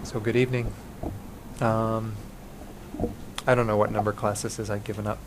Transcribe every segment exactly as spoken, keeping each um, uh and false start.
So good evening. Um, I don't know what number class this is. I've given up.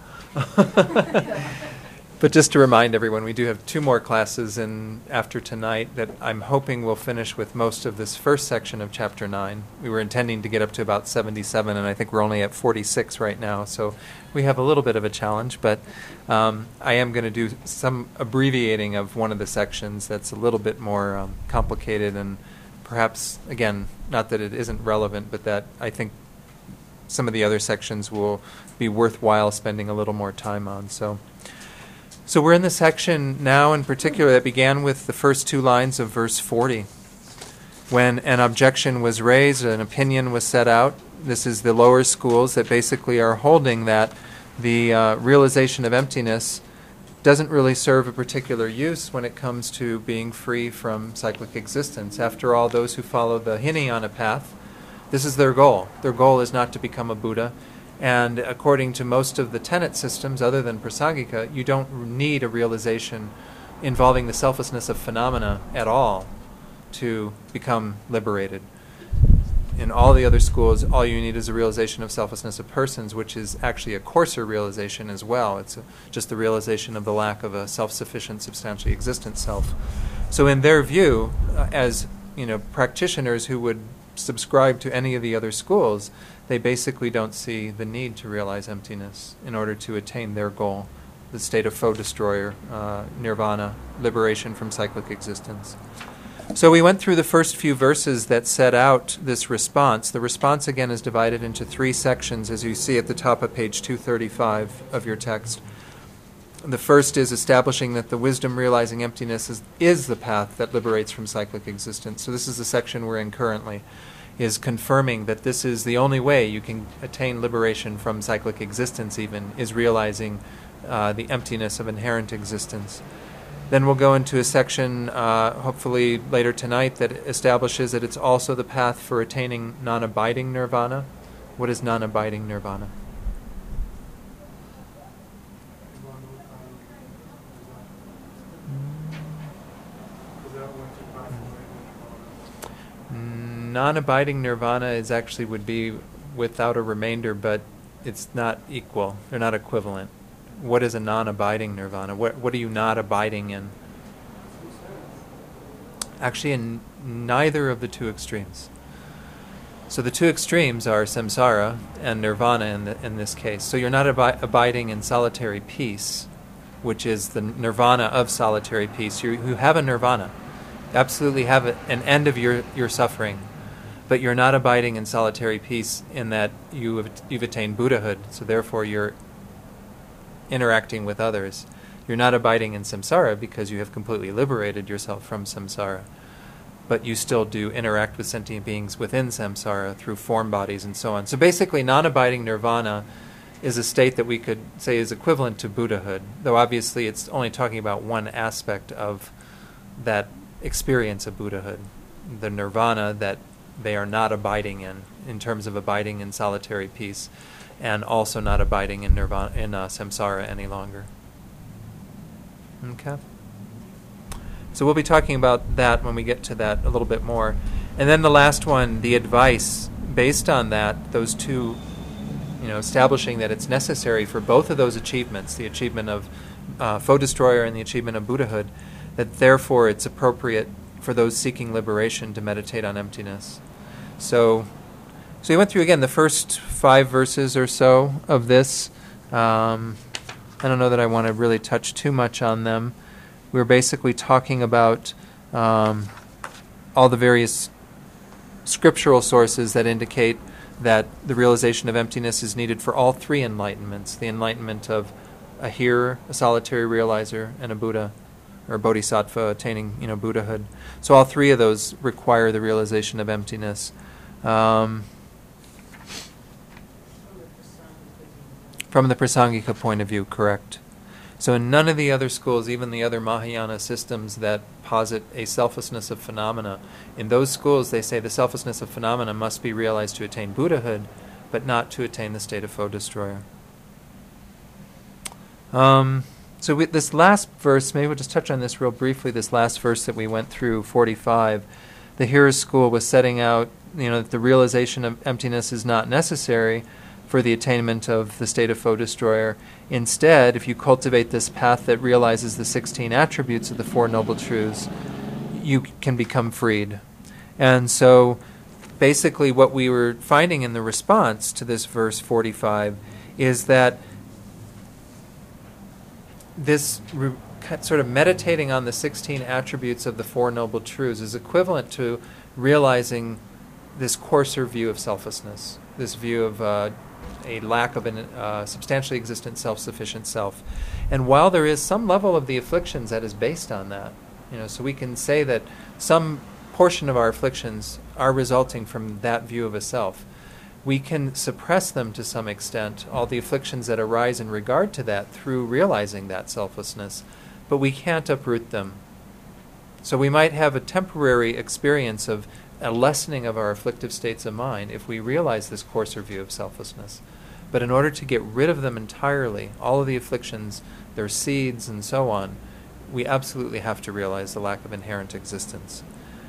But just to remind everyone, we do have two more classes in after tonight that I'm hoping will finish with most of this first section of Chapter nine. We were intending to get up to about seventy-seven, and I think we're only at forty-six right now. So we have a little bit of a challenge, but um, I am going to do some abbreviating of one of the sections that's a little bit more um, complicated and perhaps, again, not that it isn't relevant, but that I think some of the other sections will be worthwhile spending a little more time on. So, so we're in the section now in particular that began with the first two lines of verse forty. When an objection was raised, an opinion was set out. This is the lower schools that basically are holding that the uh, realization of emptiness doesn't really serve a particular use when it comes to being free from cyclic existence. After all, those who follow the Hinayana path, this is their goal. Their goal is not to become a Buddha. And according to most of the tenet systems, other than Prasangika, you don't need a realization involving the selflessness of phenomena at all to become liberated. In all the other schools, all you need is a realization of selflessness of persons, which is actually a coarser realization as well. It's a, just the realization of the lack of a self-sufficient, substantially existent self. So in their view, uh, as you know, practitioners who would subscribe to any of the other schools, they basically don't see the need to realize emptiness in order to attain their goal, the state of foe destroyer, uh, nirvana, liberation from cyclic existence. So we went through the first few verses that set out this response. The response, again, is divided into three sections, as you see at the top of page two thirty-five of your text. The first is establishing that the wisdom realizing emptiness is, is the path that liberates from cyclic existence. So this is the section we're in currently, is confirming that this is the only way you can attain liberation from cyclic existence even, is realizing uh, the emptiness of inherent existence. Then we'll go into a section, uh, hopefully later tonight, that establishes that it's also the path for attaining non-abiding nirvana. What is non-abiding nirvana? Non-abiding nirvana is actually would be without a remainder, but it's not equal. They're not equivalent. What is a non-abiding nirvana? What what are you not abiding in? Actually, in neither of the two extremes. So the two extremes are samsara and nirvana in, the, in this case. So you're not abi- abiding in solitary peace, which is the nirvana of solitary peace. You, you have a nirvana. You absolutely have a, an end of your, your suffering. But you're not abiding in solitary peace in that you have, you've attained Buddhahood. So therefore you're interacting with others. You're not abiding in samsara because you have completely liberated yourself from samsara. But you still do interact with sentient beings within samsara through form bodies and so on. So basically, non-abiding nirvana is a state that we could say is equivalent to Buddhahood, though obviously it's only talking about one aspect of that experience of Buddhahood, the nirvana that they are not abiding in, in terms of abiding in solitary peace, and also not abiding in nirvana in uh, samsara any longer. Okay. So we'll be talking about that when we get to that a little bit more. And then the last one, the advice based on that, those two, you know, establishing that it's necessary for both of those achievements, the achievement of uh, foe destroyer and the achievement of Buddhahood, that therefore it's appropriate for those seeking liberation to meditate on emptiness. So, so we went through again the first five verses or so of this. Um, I don't know that I want to really touch too much on them. We were basically talking about um, all the various scriptural sources that indicate that the realization of emptiness is needed for all three enlightenments: the enlightenment of a hearer, a solitary realizer, and a Buddha, or bodhisattva attaining, you know, Buddhahood. So all three of those require the realization of emptiness. Um, from the Prasangika point of view, correct. So in none of the other schools, even the other Mahayana systems that posit a selflessness of phenomena, in those schools they say the selflessness of phenomena must be realized to attain Buddhahood, but not to attain the state of foe destroyer. Um, so with this last verse, maybe we'll just touch on this real briefly, this last verse that we went through, forty-five. The Hearer's School was setting out you know, that the realization of emptiness is not necessary for the attainment of the state of foe destroyer. Instead, if you cultivate this path that realizes the sixteen attributes of the Four Noble Truths, you can become freed. And so basically what we were finding in the response to this verse forty-five is that this re- sort of meditating on the sixteen attributes of the Four Noble Truths is equivalent to realizing this coarser view of selflessness, this view of uh, a lack of a uh, substantially existent self-sufficient self. And while there is some level of the afflictions that is based on that, you know, so we can say that some portion of our afflictions are resulting from that view of a self, we can suppress them to some extent, all the afflictions that arise in regard to that, through realizing that selflessness, but we can't uproot them. So we might have a temporary experience of a lessening of our afflictive states of mind if we realize this coarser view of selflessness. But in order to get rid of them entirely, all of the afflictions, their seeds and so on, we absolutely have to realize the lack of inherent existence.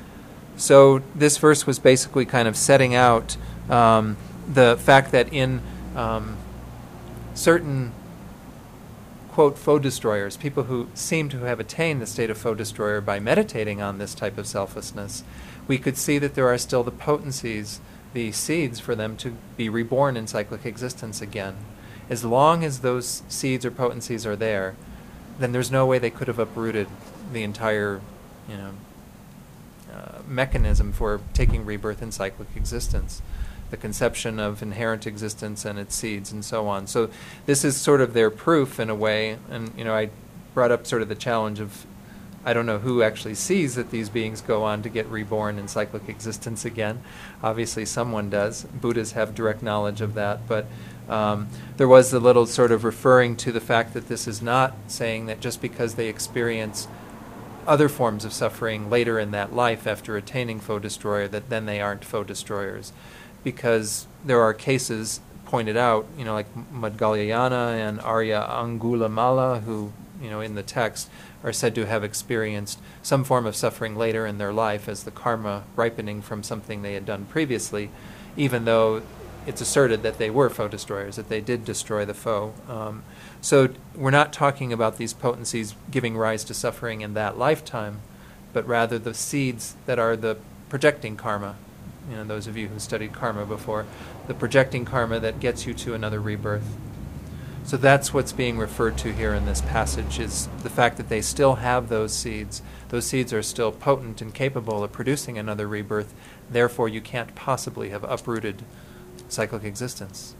So this verse was basically kind of setting out um, the fact that in um, certain, quote, foe destroyers, people who seem to have attained the state of foe destroyer by meditating on this type of selflessness, we could see that there are still the potencies, the seeds for them to be reborn in cyclic existence again. As long as those seeds or potencies are there, then there's no way they could have uprooted the entire, you know, uh, mechanism for taking rebirth in cyclic existence, the conception of inherent existence and its seeds and so on. So this is sort of their proof in a way, and you know, I brought up sort of the challenge of, I don't know who actually sees that these beings go on to get reborn in cyclic existence again. Obviously someone does. Buddhas have direct knowledge of that, but um, there was the little sort of referring to the fact that this is not saying that just because they experience other forms of suffering later in that life after attaining foe destroyer, that then they aren't foe destroyers. Because there are cases pointed out, you know, like Madhgalyayana and Arya Angulimala, who, you know, in the text are said to have experienced some form of suffering later in their life as the karma ripening from something they had done previously, even though it's asserted that they were foe destroyers, that they did destroy the foe. Um, so we're not talking about these potencies giving rise to suffering in that lifetime, but rather the seeds that are the projecting karma. You know, those of you who studied karma before, the projecting karma that gets you to another rebirth. So that's what's being referred to here in this passage, is the fact that they still have those seeds. Those seeds are still potent and capable of producing another rebirth. Therefore, you can't possibly have uprooted cyclic existence.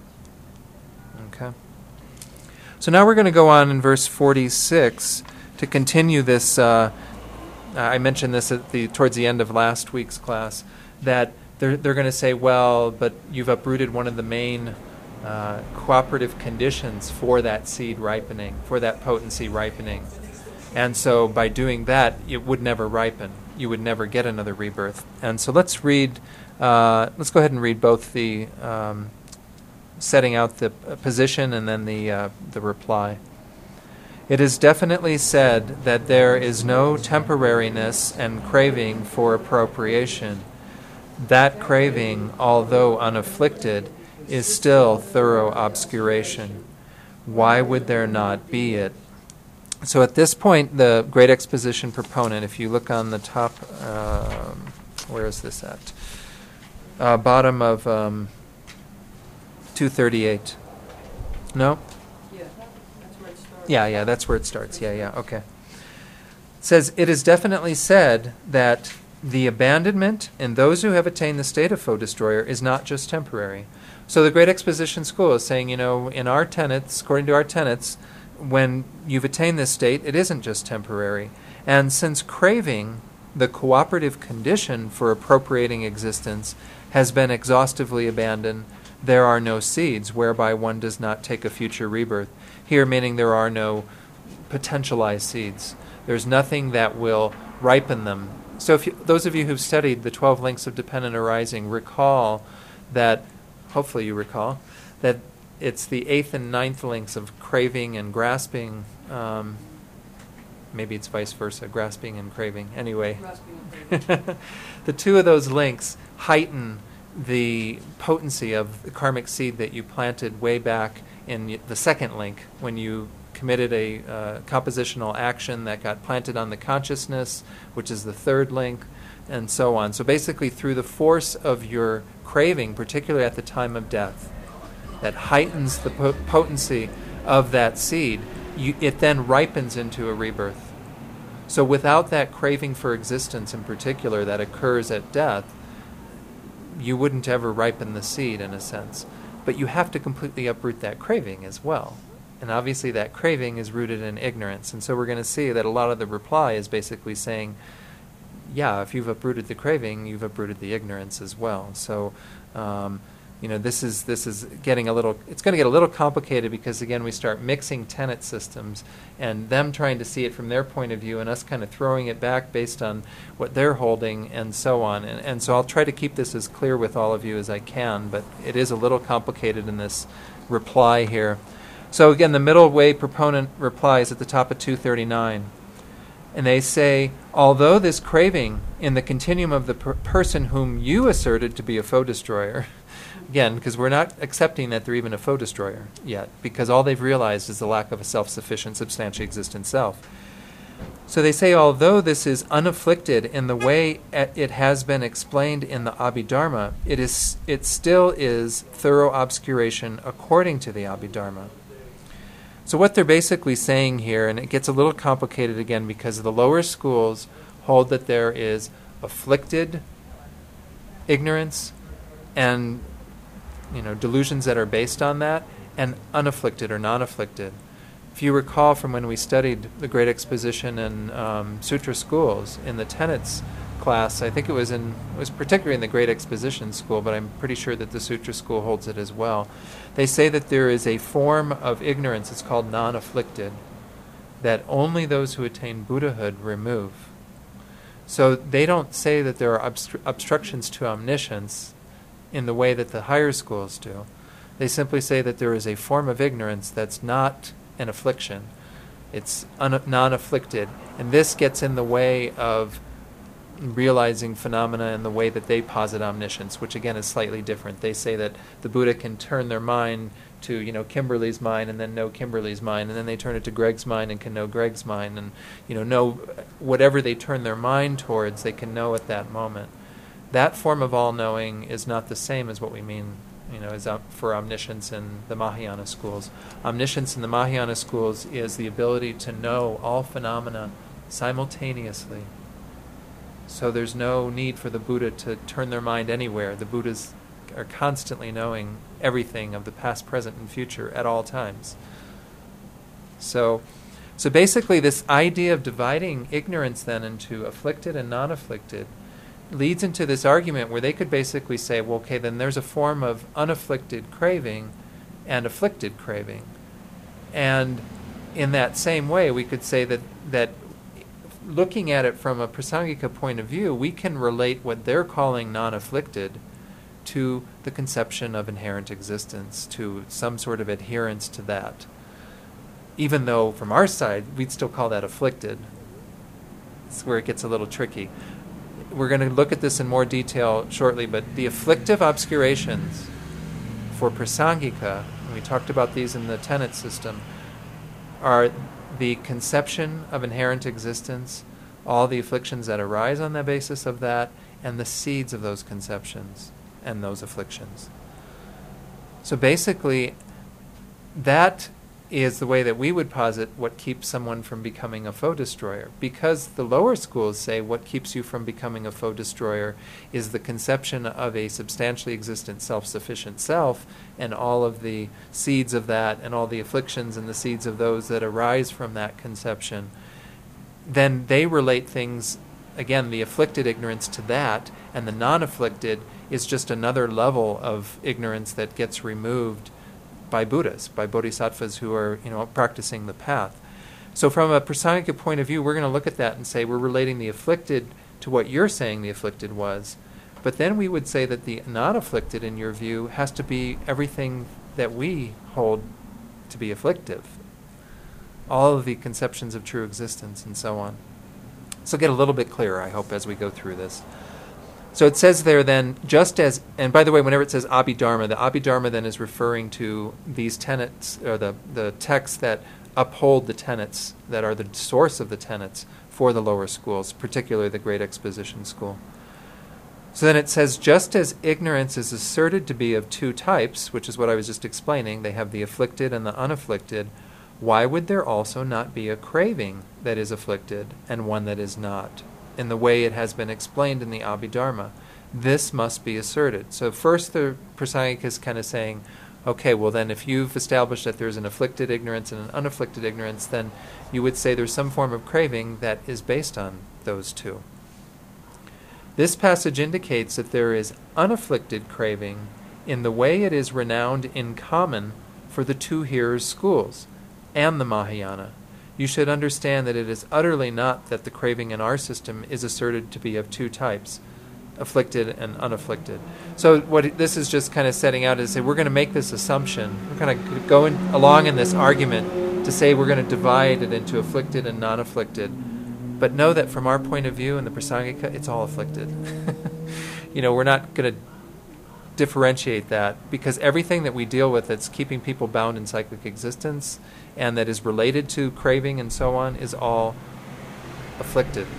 Okay. So now we're going to go on in verse forty-six to continue this. Uh, I mentioned this at the towards the end of last week's class, that they're they're going to say, well, but you've uprooted one of the main uh, cooperative conditions for that seed ripening, for that potency ripening. And so by doing that, it would never ripen. You would never get another rebirth. And so let's read, uh, let's go ahead and read both the um, setting out the position and then the uh, the reply. It is definitely said that there is no temporariness and craving for appropriation. That craving, although unafflicted, is still thorough obscuration. Why would there not be it? So at this point, the Great Exposition proponent, if you look on the top, um, where is this at? Uh, bottom of um, two thirty-eight. No? Yeah, that's where it starts. Yeah, yeah, that's where it starts. Yeah, yeah, okay. It says, it is definitely said that the abandonment in those who have attained the state of foe destroyer is not just temporary. So the Great Exposition School is saying, you know, in our tenets, according to our tenets, when you've attained this state, it isn't just temporary. And since craving, the cooperative condition for appropriating existence, has been exhaustively abandoned, there are no seeds whereby one does not take a future rebirth. Here, meaning there are no potentialized seeds. There's nothing that will ripen them. So if you, those of you who've studied the twelve links of dependent arising recall that, hopefully you recall, that it's the eighth and ninth links of craving and grasping. Um, maybe it's vice versa, grasping and craving. Anyway, Grasping and craving. the two of those links heighten the potency of the karmic seed that you planted way back in y- the second link when you committed a uh, compositional action that got planted on the consciousness, which is the third link, and so on. So basically, through the force of your craving, particularly at the time of death, that heightens the po- potency of that seed, you, it then ripens into a rebirth. So without that craving for existence in particular that occurs at death, you wouldn't ever ripen the seed in a sense. But you have to completely uproot that craving as well. And obviously that craving is rooted in ignorance. And so we're going to see that a lot of the reply is basically saying, yeah, if you've uprooted the craving, you've uprooted the ignorance as well. So, um, you know, this is this is getting a little, it's going to get a little complicated because, again, we start mixing tenet systems and them trying to see it from their point of view and us kind of throwing it back based on what they're holding and so on. And, and so I'll try to keep this as clear with all of you as I can, but it is a little complicated in this reply here. So again, the middle way proponent replies at the top of two thirty-nine. And they say, although this craving in the continuum of the per- person whom you asserted to be a foe destroyer, again, because we're not accepting that they're even a foe destroyer yet, because all they've realized is the lack of a self-sufficient, substantially existent self. So they say, although this is unafflicted in the way it has been explained in the Abhidharma, it is it still is thorough obscuration according to the Abhidharma. So what they're basically saying here, and it gets a little complicated again because the lower schools hold that there is afflicted ignorance and, you know, delusions that are based on that, and unafflicted or non-afflicted. If you recall from when we studied the Great Exposition in um, Sutra schools in the tenets class, I think it was in it was particularly in the Great Exposition school, but I'm pretty sure that the Sutra school holds it as well. They say that there is a form of ignorance, it's called non-afflicted, that only those who attain Buddhahood remove. So they don't say that there are obstru- obstructions to omniscience in the way that the higher schools do. They simply say that there is a form of ignorance that's not an affliction. It's un- non-afflicted. And this gets in the way of realizing phenomena in the way that they posit omniscience, which again is slightly different. They say that the Buddha can turn their mind to, you know, Kimberly's mind and then know Kimberly's mind, and then they turn it to Greg's mind and can know Greg's mind, and, you know, know whatever they turn their mind towards, they can know at that moment. That form of all-knowing is not the same as what we mean, you know, as um, for omniscience in the Mahayana schools. Omniscience in the Mahayana schools is the ability to know all phenomena simultaneously. So there's no need for the Buddha to turn their mind anywhere. The Buddhas are constantly knowing everything of the past, present, and future at all times. So, so basically this idea of dividing ignorance then into afflicted and non-afflicted leads into this argument where they could basically say, well, okay, then there's a form of unafflicted craving and afflicted craving. And in that same way, we could say that that looking at it from a Prasangika point of view, we can relate what they're calling non-afflicted to the conception of inherent existence, to some sort of adherence to that. Even though from our side, we'd still call that afflicted. It's where it gets a little tricky. We're going to look at this in more detail shortly, but the afflictive obscurations for Prasangika, and we talked about these in the tenet system, are the conception of inherent existence, all the afflictions that arise on the basis of that, and the seeds of those conceptions and those afflictions. So basically, that is the way that we would posit what keeps someone from becoming a foe destroyer. Because the lower schools say what keeps you from becoming a foe destroyer is the conception of a substantially existent self-sufficient self and all of the seeds of that and all the afflictions and the seeds of those that arise from that conception. Then they relate things, again, the afflicted ignorance to that, and the non-afflicted is just another level of ignorance that gets removed by Buddhas, by bodhisattvas who are, you know, practicing the path. So from a Prasangika point of view, we're going to look at that and say we're relating the afflicted to what you're saying the afflicted was. But then we would say that the non-afflicted, in your view, has to be everything that we hold to be afflictive. All of the conceptions of true existence and so on. So get a little bit clearer, I hope, as we go through this. So it says there then, just as, and by the way, whenever it says Abhidharma, the Abhidharma then is referring to these tenets, or the, the texts that uphold the tenets, that are the source of the tenets for the lower schools, particularly the Great Exposition School. So then it says, just as ignorance is asserted to be of two types, which is what I was just explaining, they have the afflicted and the unafflicted, why would there also not be a craving that is afflicted and one that is not, in the way it has been explained in the Abhidharma? This must be asserted. So first the Prasangika is kind of saying, okay, well then if you've established that there's an afflicted ignorance and an unafflicted ignorance, then you would say there's some form of craving that is based on those two. This passage indicates that there is unafflicted craving in the way it is renowned in common for the two hearers' schools and the Mahayana. You should understand that it is utterly not that the craving in our system is asserted to be of two types, afflicted and unafflicted. So what it, this is just kind of setting out is say we're going to make this assumption. We're kind of going along in this argument to say we're going to divide it into afflicted and non-afflicted. But know that from our point of view in the Prasangika, it's all afflicted. You know, we're not going to differentiate that, because everything that we deal with that's keeping people bound in cyclic existence and that is related to craving and so on is all afflicted.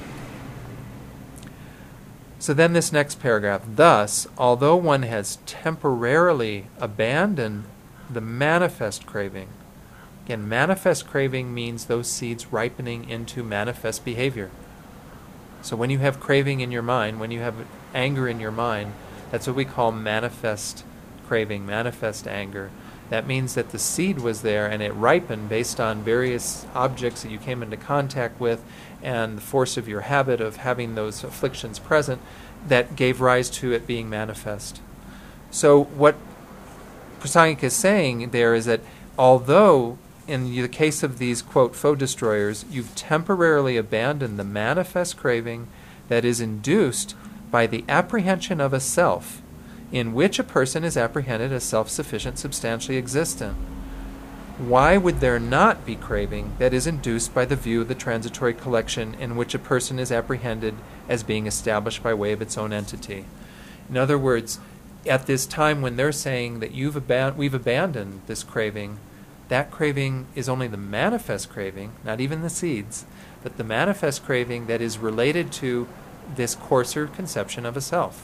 So then this next paragraph, thus, although one has temporarily abandoned the manifest craving, again, manifest craving means those seeds ripening into manifest behavior. So when you have craving in your mind, when you have anger in your mind, that's what we call manifest craving, manifest anger. That means that the seed was there and it ripened based on various objects that you came into contact with and the force of your habit of having those afflictions present that gave rise to it being manifest. So what Prasangika is saying there is that although in the case of these, quote, foe destroyers, you've temporarily abandoned the manifest craving that is induced by the apprehension of a self, in which a person is apprehended as self-sufficient, substantially existent. Why would there not be craving that is induced by the view of the transitory collection in which a person is apprehended as being established by way of its own entity? In other words, at this time when they're saying that you've aban- we've abandoned this craving, that craving is only the manifest craving, not even the seeds, but the manifest craving that is related to this coarser conception of a self.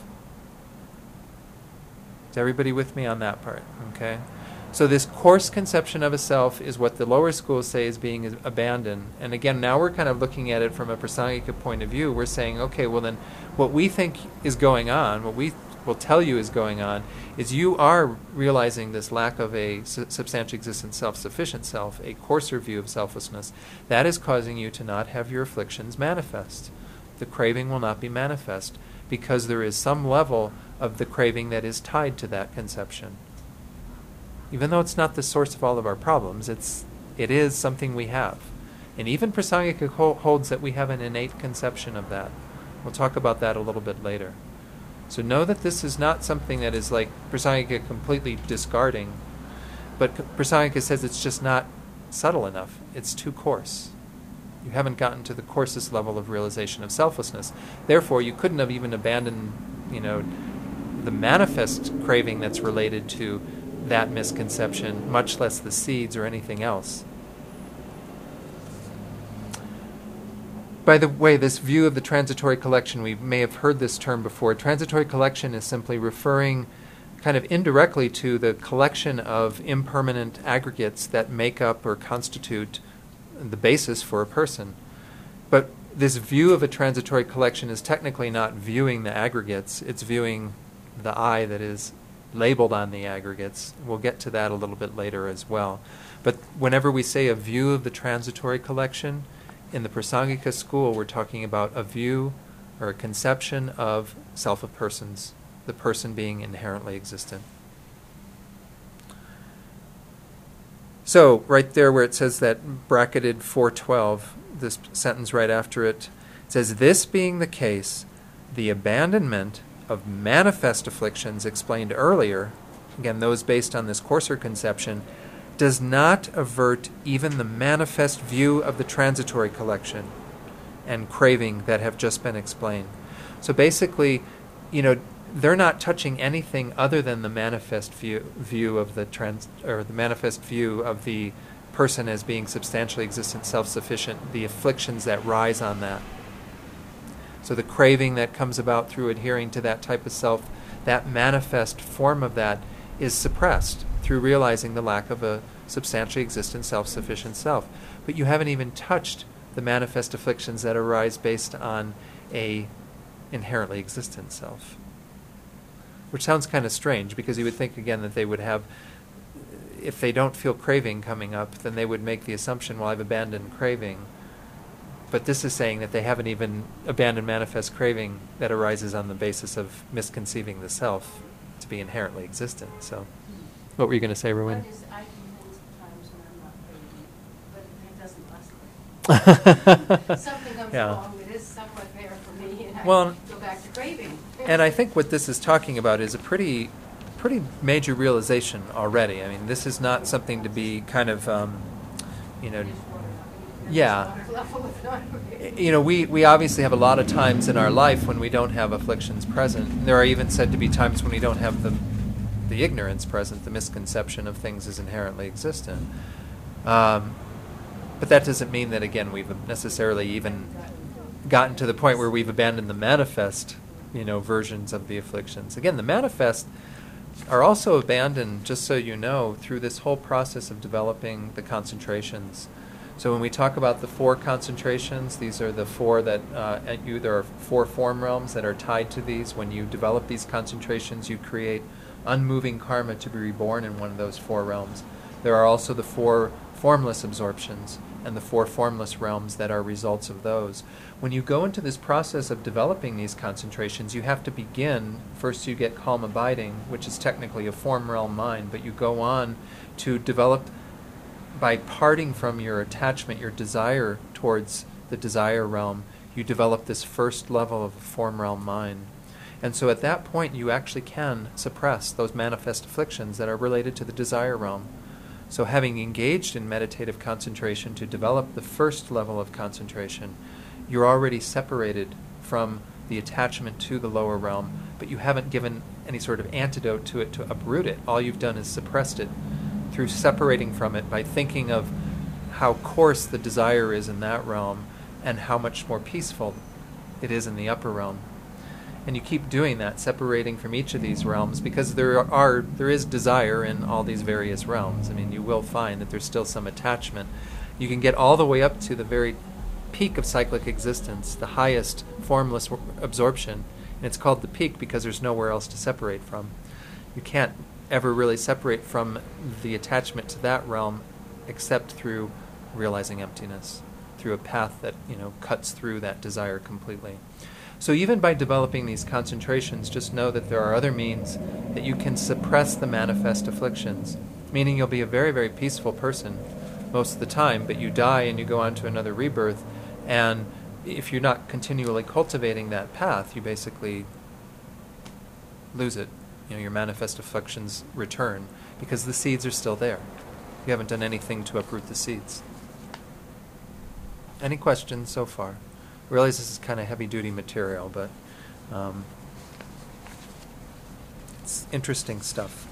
Is everybody with me on that part? Okay. So this coarse conception of a self is what the lower schools say is being abandoned. And again, now we're kind of looking at it from a Prasangika point of view. We're saying, okay, well then, what we think is going on, what we will tell you is going on, is you are realizing this lack of a su- substantially existent self-sufficient self, a coarser view of selflessness. That is causing you to not have your afflictions manifest. The craving will not be manifest because there is some level of the craving that is tied to that conception. Even though it's not the source of all of our problems, it's it is something we have. And even Prasangika ho- holds that we have an innate conception of that. We'll talk about that a little bit later. So know that this is not something that is like Prasangika completely discarding, but Prasangika says it's just not subtle enough. It's too coarse. You haven't gotten to the coarsest level of realization of selflessness. Therefore, you couldn't have even abandoned, you know, the manifest craving that's related to that misconception, much less the seeds or anything else. By the way, this view of the transitory collection, we may have heard this term before. Transitory collection is simply referring kind of indirectly to the collection of impermanent aggregates that make up or constitute the basis for a person. But this view of a transitory collection is technically not viewing the aggregates, it's viewing the I that is labeled on the aggregates. We'll get to that a little bit later as well. But whenever we say a view of the transitory collection, in the Prasangika school, we're talking about a view or a conception of self of persons, the person being inherently existent. So, right there where it says that bracketed four twelve, this sentence right after it, it says, this being the case, the abandonment of manifest afflictions explained earlier, again, those based on this coarser conception, does not avert even the manifest view of the transitory collection and craving that have just been explained. So basically, you know, they're not touching anything other than the manifest view view of the trans or the manifest view of the person as being substantially existent, self-sufficient, the afflictions that rise on that. So the craving that comes about through adhering to that type of self, that manifest form of that is suppressed through realizing the lack of a substantially existent, self-sufficient self. But you haven't even touched the manifest afflictions that arise based on a inherently existent self. Which sounds kind of strange, because you would think, again, that they would have, if they don't feel craving coming up, then they would make the assumption, well, I've abandoned craving. But this is saying that they haven't even abandoned manifest craving that arises on the basis of misconceiving the self to be inherently existent. So, what were you going to say, Ruin? What is, I can hold times when I'm not craving, but it doesn't last. Something comes Yeah. along that is somewhat there for me, and I Well, go back to craving. And I think what this is talking about is a pretty, pretty major realization already. I mean, this is not something to be kind of, um, you know, yeah. You know, we, we obviously have a lot of times in our life when we don't have afflictions present. There are even said to be times when we don't have the, the ignorance present, the misconception of things as inherently existent. Um, but that doesn't mean that, again, we've necessarily even gotten to the point where we've abandoned the manifest, you know, versions of the afflictions. Again, the manifest are also abandoned, just so you know, through this whole process of developing the concentrations. So when we talk about the four concentrations, these are the four that, uh, at you, there are four form realms that are tied to these. When you develop these concentrations, you create unmoving karma to be reborn in one of those four realms. There are also the four formless absorptions and the four formless realms that are results of those. When you go into this process of developing these concentrations, you have to begin, first you get calm abiding, which is technically a form realm mind, but you go on to develop, by parting from your attachment, your desire towards the desire realm, you develop this first level of a form realm mind. And so at that point you actually can suppress those manifest afflictions that are related to the desire realm. So having engaged in meditative concentration to develop the first level of concentration, you're already separated from the attachment to the lower realm, but you haven't given any sort of antidote to it to uproot it. All you've done is suppressed it through separating from it by thinking of how coarse the desire is in that realm and how much more peaceful it is in the upper realm. And you keep doing that, separating from each of these realms, because there are there is desire in all these various realms. I mean, you will find that there's still some attachment. You can get all the way up to the very peak of cyclic existence, the highest formless absorption, and it's called the peak because there's nowhere else to separate from. You can't ever really separate from the attachment to that realm except through realizing emptiness, through a path that, you know, cuts through that desire completely. So even by developing these concentrations, just know that there are other means that you can suppress the manifest afflictions, meaning you'll be a very, very peaceful person most of the time, but you die and you go on to another rebirth, and if you're not continually cultivating that path, you basically lose it. You know, your manifest afflictions return because the seeds are still there. You haven't done anything to uproot the seeds. Any questions so far? I realize this is kind of heavy-duty material, but um, it's interesting stuff.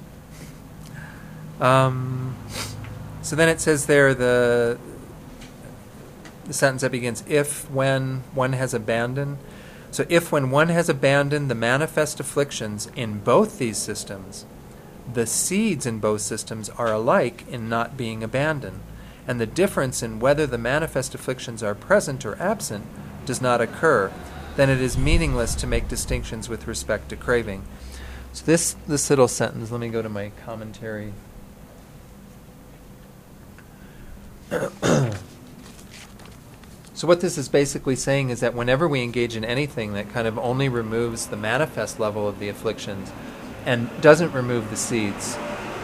Um, so then it says there the the sentence that begins, if, when, one has abandoned. So if, when one has abandoned the manifest afflictions in both these systems, the seeds in both systems are alike in not being abandoned, and the difference in whether the manifest afflictions are present or absent does not occur, then it is meaningless to make distinctions with respect to craving. So this, this little sentence, let me go to my commentary. So what this is basically saying is that whenever we engage in anything that kind of only removes the manifest level of the afflictions and doesn't remove the seeds,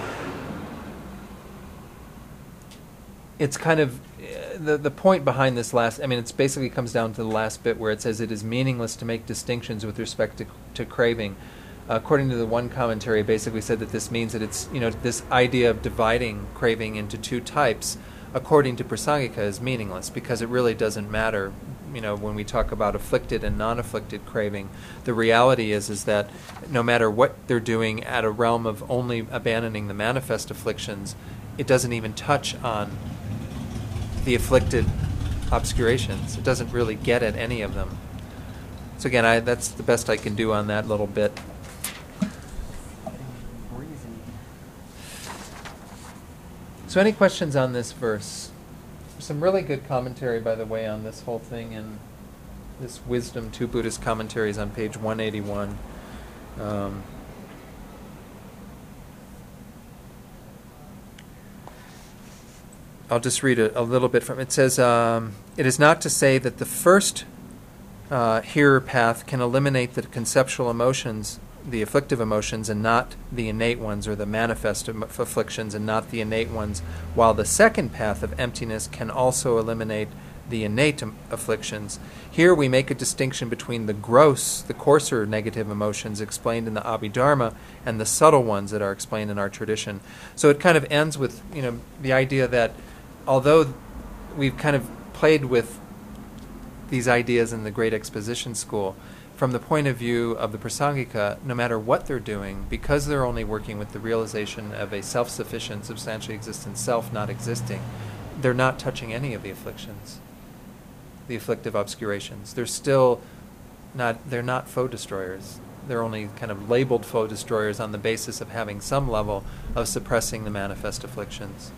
it's kind of, uh, the, the point behind this last, I mean, it basically comes down to the last bit where it says it is meaningless to make distinctions with respect to, to craving. Uh, according to the one commentary, it basically said that this means that it's, you know, this idea of dividing craving into two types, according to Prasangika, is meaningless because it really doesn't matter you know, when we talk about afflicted and non-afflicted craving, the reality is is that no matter what they're doing at a realm of only abandoning the manifest afflictions, it doesn't even touch on the afflicted obscurations. It doesn't really get at any of them. So again, I, that's the best I can do on that little bit. So any questions on this verse? There's some really good commentary, by the way, on this whole thing in this Wisdom, Two Buddhist Commentaries on page one eighty-one. Um, I'll just read a, a little bit from it. It says, um, it is not to say that the first uh, hearer path can eliminate the conceptual emotions, the afflictive emotions, and not the innate ones, or the manifest am- afflictions and not the innate ones, while the second path of emptiness can also eliminate the innate am- afflictions. Here we make a distinction between the gross, the coarser negative emotions explained in the Abhidharma, and the subtle ones that are explained in our tradition. So it kind of ends with, you know, the idea that although we've kind of played with these ideas in the Great Exposition School, from the point of view of the Prasangika, no matter what they're doing, because they're only working with the realization of a self-sufficient, substantially existent self not existing, they're not touching any of the afflictions, the afflictive obscurations. They're still not, they're not foe destroyers. They're only kind of labeled foe destroyers on the basis of having some level of suppressing the manifest afflictions.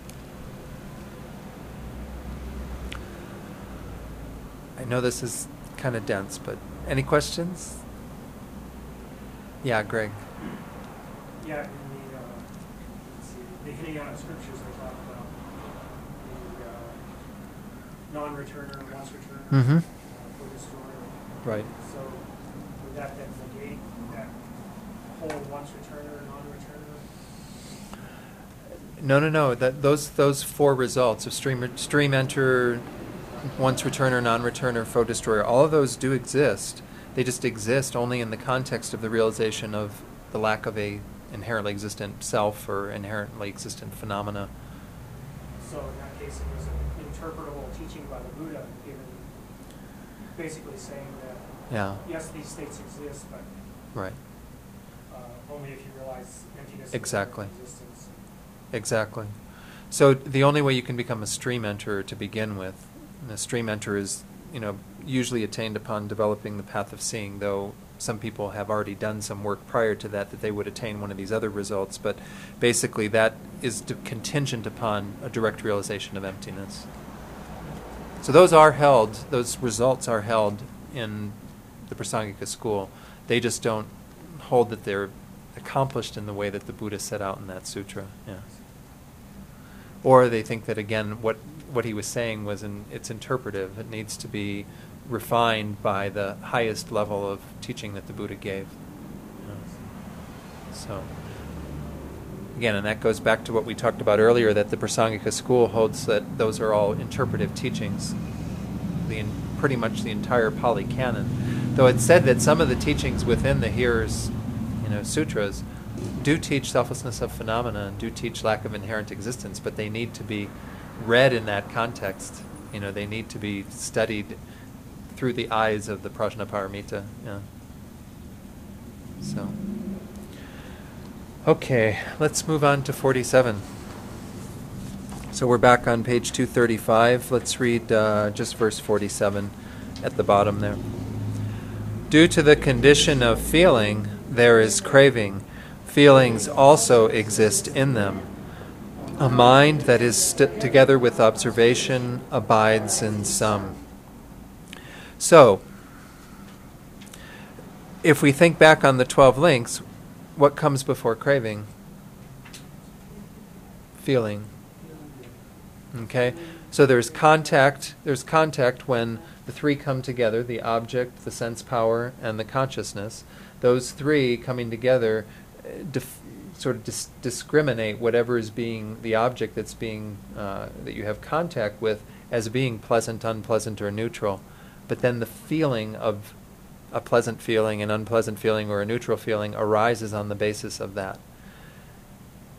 I know this is kind of dense, but any questions? Yeah, Greg. Yeah, in the, uh, let's see, the Hinayana scriptures, they talk about the uh, non-returner, once-returner, Mm-hmm. uh, foe destroyer. Right. So would that then negate that whole once-returner, non-returner? No, no, no. That those those four results of stream stream enter, once returner, non-returner, foe destroyer, all of those do exist. They just exist only in the context of the realization of the lack of a inherently existent self or inherently existent phenomena. So in that case, it was an interpretable teaching by the Buddha, given basically saying that Yeah. yes, these states exist, but Right. uh, only if you realize emptiness Exactly. of existence. Exactly. So the only way you can become a stream enterer to begin with, and a stream enterer is, you know, usually attained upon developing the path of seeing, though some people have already done some work prior to that that they would attain one of these other results, but basically that is de- contingent upon a direct realization of emptiness. So those are held, those results are held in the Prasangika school. They just don't hold that they're accomplished in the way that the Buddha set out in that sutra. Yeah. Or they think that, again, what what he was saying was in, it's interpretive. It needs to be refined by the highest level of teaching that the Buddha gave. Yeah. So, again, and that goes back to what we talked about earlier, that the Prasangika school holds that those are all interpretive teachings, the in, pretty much the entire Pali Canon. Though it's said that some of the teachings within the hearer's, you know, sutras do teach selflessness of phenomena and do teach lack of inherent existence, but they need to be read in that context. You know, they need to be studied through the eyes of the Prajnaparamita. Yeah. So, okay, let's move on to forty-seven. So we're back on page two thirty-five. Let's read uh, just verse forty-seven at the bottom there. Due to the condition of feeling, there is craving. Feelings also exist in them. A mind that is st- together with observation abides in some. So, if we think back on the twelve links, what comes before craving? Feeling. Okay? So there's contact, there's contact when the three come together, the object, the sense power, and the consciousness. Those three coming together uh, def- sort of dis- discriminate whatever is being the object that's being uh, that you have contact with as being pleasant, unpleasant, or neutral. But then the feeling of a pleasant feeling, an unpleasant feeling, or a neutral feeling arises on the basis of that.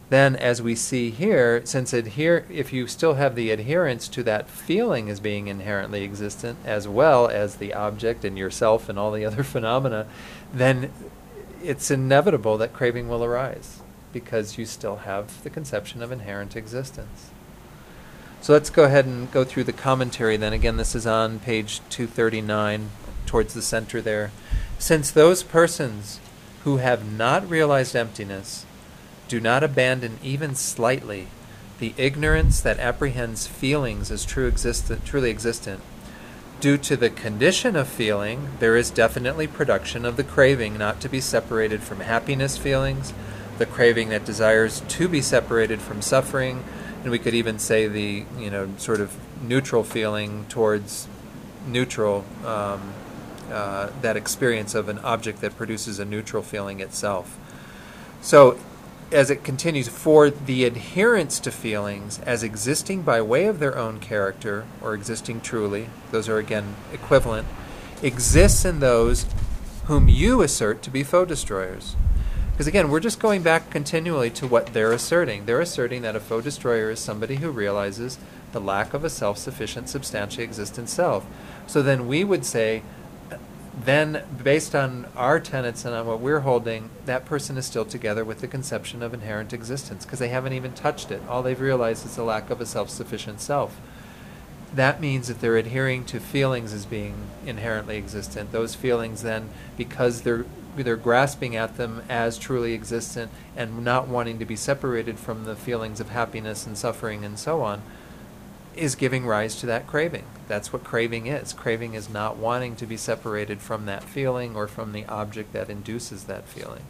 then as we see here, since adhere, if you still have the adherence to that feeling as being inherently existent, as well as the object and yourself and all the other phenomena, then it's inevitable that craving will arise, because you still have the conception of inherent existence. So let's go ahead and go through the commentary then. Again, this is on page two thirty-nine, towards the center there. Since those persons who have not realized emptiness do not abandon even slightly the ignorance that apprehends feelings as true existent, truly existent, due to the condition of feeling, there is definitely production of the craving not to be separated from happiness feelings, the craving that desires to be separated from suffering, and we could even say the, you know, sort of neutral feeling towards neutral, um, uh, that experience of an object that produces a neutral feeling itself. So, as it continues, for the adherence to feelings as existing by way of their own character, or existing truly, those are again equivalent, exists in those whom you assert to be foe destroyers. Because again, we're just going back continually to what they're asserting. They're asserting that a foe destroyer is somebody who realizes the lack of a self-sufficient, substantially existent self. So then we would say, then based on our tenets and on what we're holding, that person is still together with the conception of inherent existence, because they haven't even touched it. All they've realized is the lack of a self-sufficient self. That means that they're adhering to feelings as being inherently existent. Those feelings then, because they're they're grasping at them as truly existent and not wanting to be separated from the feelings of happiness and suffering and so on, is giving rise to that craving. That's what craving is. Craving is not wanting to be separated from that feeling or from the object that induces that feeling.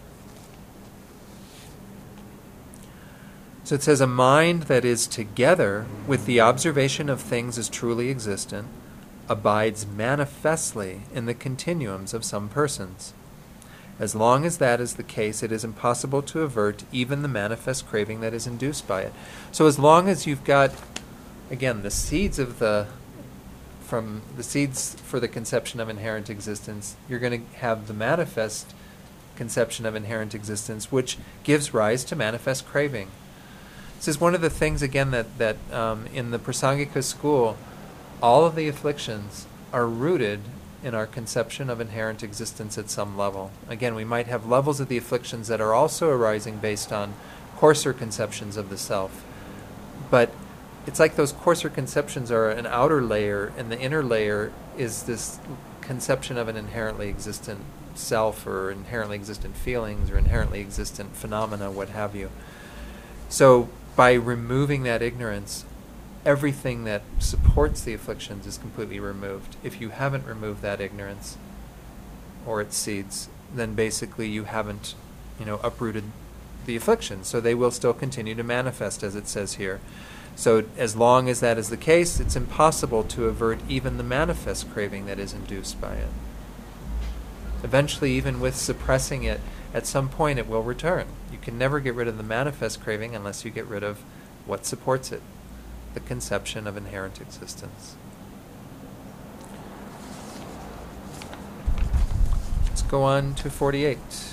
So it says, a mind that is together with the observation of things as truly existent abides manifestly in the continuums of some persons. As long as that is the case, it is impossible to avert even the manifest craving that is induced by it. So as long as you've got, again, the seeds of the, from the seeds for the conception of inherent existence, you're going to have the manifest conception of inherent existence, which gives rise to manifest craving. This is one of the things, again, that, that um, in the Prasangika school, all of the afflictions are rooted in our conception of inherent existence at some level. Again, we might have levels of the afflictions that are also arising based on coarser conceptions of the self. But it's like those coarser conceptions are an outer layer, and the inner layer is this conception of an inherently existent self, or inherently existent feelings, or inherently existent phenomena, what have you. So by removing that ignorance, everything that supports the afflictions is completely removed. If you haven't removed that ignorance or its seeds, then basically you haven't, you know, uprooted the afflictions. So they will still continue to manifest, as it says here. So as long as that is the case, it's impossible to avert even the manifest craving that is induced by it. Eventually, even with suppressing it, at some point it will return. You can never get rid of the manifest craving unless you get rid of what supports it, the conception of inherent existence. Let's go on to forty-eight.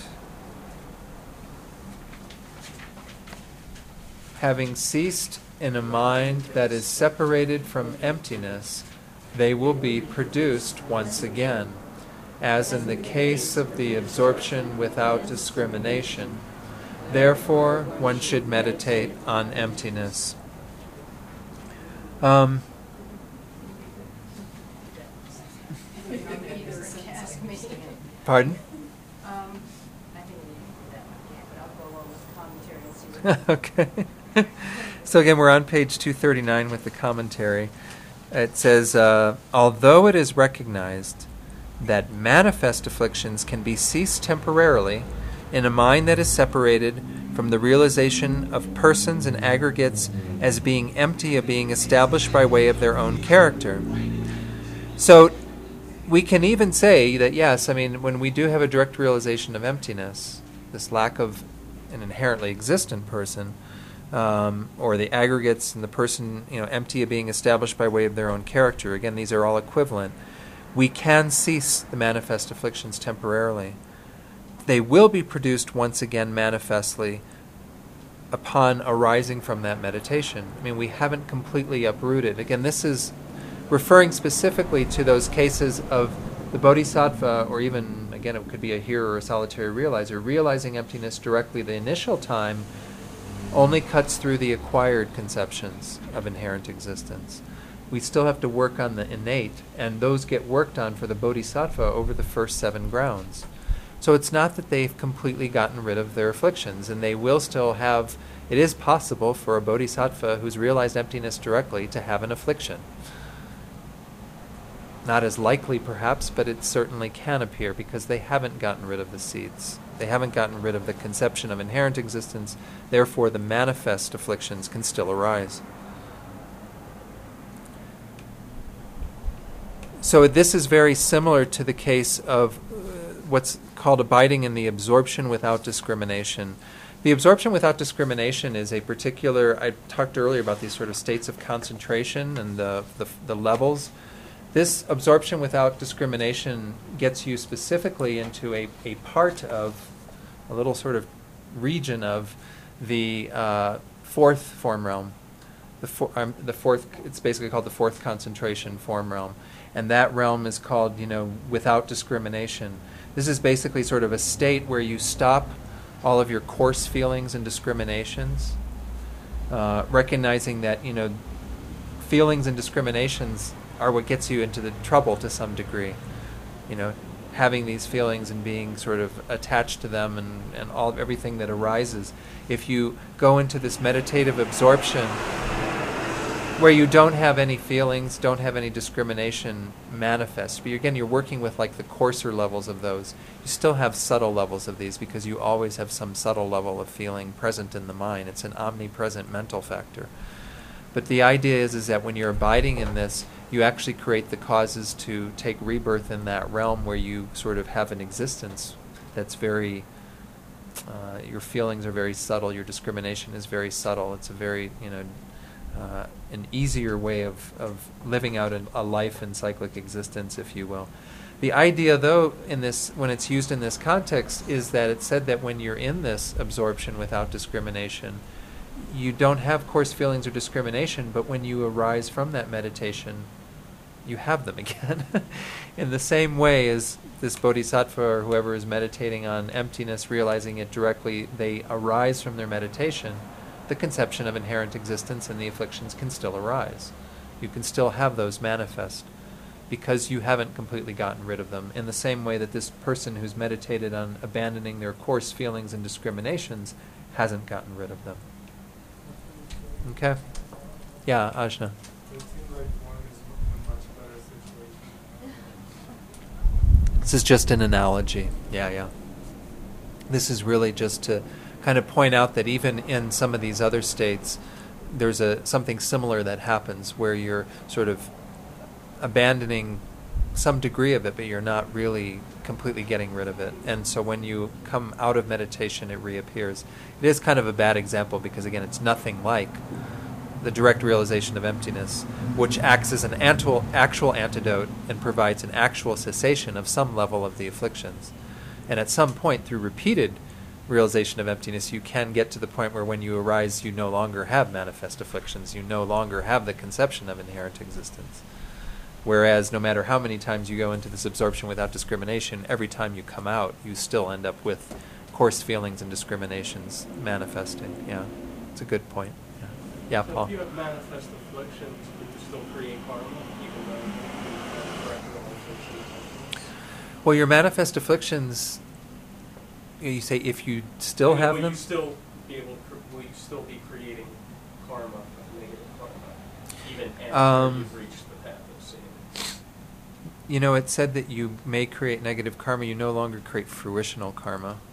Having ceased in a mind that is separated from emptiness, they will be produced once again, as in the case of the absorption without discrimination. Therefore, one should meditate on emptiness. Um, pardon? Um, I think we need to do that one, yeah, but I'll go over with the commentary and see what. Okay. So again, we're on page two thirty-nine with the commentary. It says, uh, although it is recognized that manifest afflictions can be ceased temporarily in a mind that is separated from the realization of persons and aggregates as being empty of being established by way of their own character. So we can even say that, yes, I mean, when we do have a direct realization of emptiness, this lack of an inherently existent person, um, or the aggregates and the person, you know, empty of being established by way of their own character, again, these are all equivalent, we can cease the manifest afflictions temporarily. They will be produced once again manifestly upon arising from that meditation. I mean, we haven't completely uprooted. Again, this is referring specifically to those cases of the bodhisattva, or even, again, it could be a hearer or a solitary realizer, realizing emptiness directly the initial time only cuts through the acquired conceptions of inherent existence. We still have to work on the innate, and those get worked on for the bodhisattva over the first seven grounds. So it's not that they've completely gotten rid of their afflictions, and they will still have, it is possible for a bodhisattva who's realized emptiness directly to have an affliction. Not as likely, perhaps, but it certainly can appear because they haven't gotten rid of the seeds. They haven't gotten rid of the conception of inherent existence, therefore the manifest afflictions can still arise. So this is very similar to the case of uh, what's called abiding in the absorption without discrimination. The absorption without discrimination is a particular, I talked earlier about these sort of states of concentration and the, the, the levels. This absorption without discrimination gets you specifically into a, a part of, a little sort of region of the uh, fourth form realm. The, for, um, the fourth, it's basically called the fourth concentration form realm. And that realm is called, you know, without discrimination. This is basically sort of a state where you stop all of your coarse feelings and discriminations, uh, recognizing that, you know, feelings and discriminations are what gets you into the trouble to some degree. You know, having these feelings and being sort of attached to them and, and all everything that arises. If you go into this meditative absorption where you don't have any feelings, don't have any discrimination manifest, but again, you're working with like the coarser levels of those. You still have subtle levels of these because you always have some subtle level of feeling present in the mind. It's an omnipresent mental factor. But the idea is, is that when you're abiding in this, you actually create the causes to take rebirth in that realm where you sort of have an existence that's very, uh, your feelings are very subtle, your discrimination is very subtle. It's a very, you know, uh, an easier way of, of living out an, a life in cyclic existence, if you will. The idea, though, in this, when it's used in this context, is that it's said that when you're in this absorption without discrimination, you don't have coarse feelings or discrimination, but when you arise from that meditation, you have them again. In the same way as this bodhisattva or whoever is meditating on emptiness, realizing it directly, they arise from their meditation, the conception of inherent existence and the afflictions can still arise. You can still have those manifest because you haven't completely gotten rid of them. In the same way that this person who's meditated on abandoning their coarse feelings and discriminations hasn't gotten rid of them. Okay? Yeah, Ajna. It seems like one is a much better situation. This is just an analogy. Yeah, yeah. This is really just to kind of point out that even in some of these other states, there's a something similar that happens where you're sort of abandoning some degree of it, but you're not really completely getting rid of it. And so when you come out of meditation, it reappears. It is kind of a bad example because, again, it's nothing like the direct realization of emptiness, which acts as an actual, actual antidote and provides an actual cessation of some level of the afflictions. And at some point, through repeated realization of emptiness, you can get to the point where when you arise, you no longer have manifest afflictions. You no longer have the conception of inherent existence. Whereas no matter how many times you go into this absorption without discrimination, every time you come out, you still end up with coarse feelings and discriminations manifesting. Yeah, it's a good point. Yeah, yeah, So Paul. if you have manifest afflictions, you can still create karma, even though you have correct realization. Well, your manifest afflictions, you say if you still Will- have will them? you still be able? To, will you still be creating karma, negative karma, even after Um, you've reached the path of seeing? You know, it said that you may create negative karma. You no longer create fruitional karma. Okay.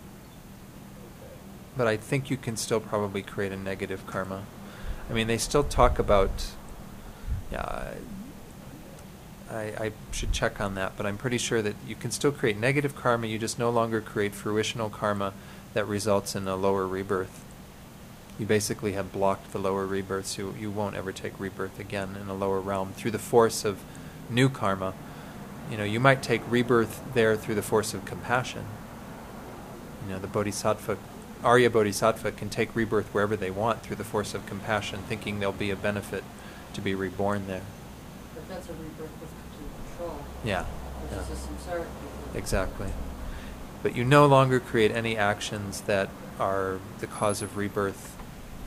But I think you can still probably create a negative karma. I mean, they still talk about, yeah, I, I should check on that, but I'm pretty sure that you can still create negative karma, you just no longer create fruitional karma that results in a lower rebirth. You basically have blocked the lower rebirths. You, you won't ever take rebirth again in a lower realm through the force of new karma. You know, you might take rebirth there through the force of compassion. You know, the bodhisattva Arya Bodhisattva can take rebirth wherever they want through the force of compassion, thinking there'll be a benefit to be reborn there. But that's a rebirth with complete control. Yeah. Which yeah. is a samsaric rebirth. Exactly. But you no longer create any actions that are the cause of rebirth,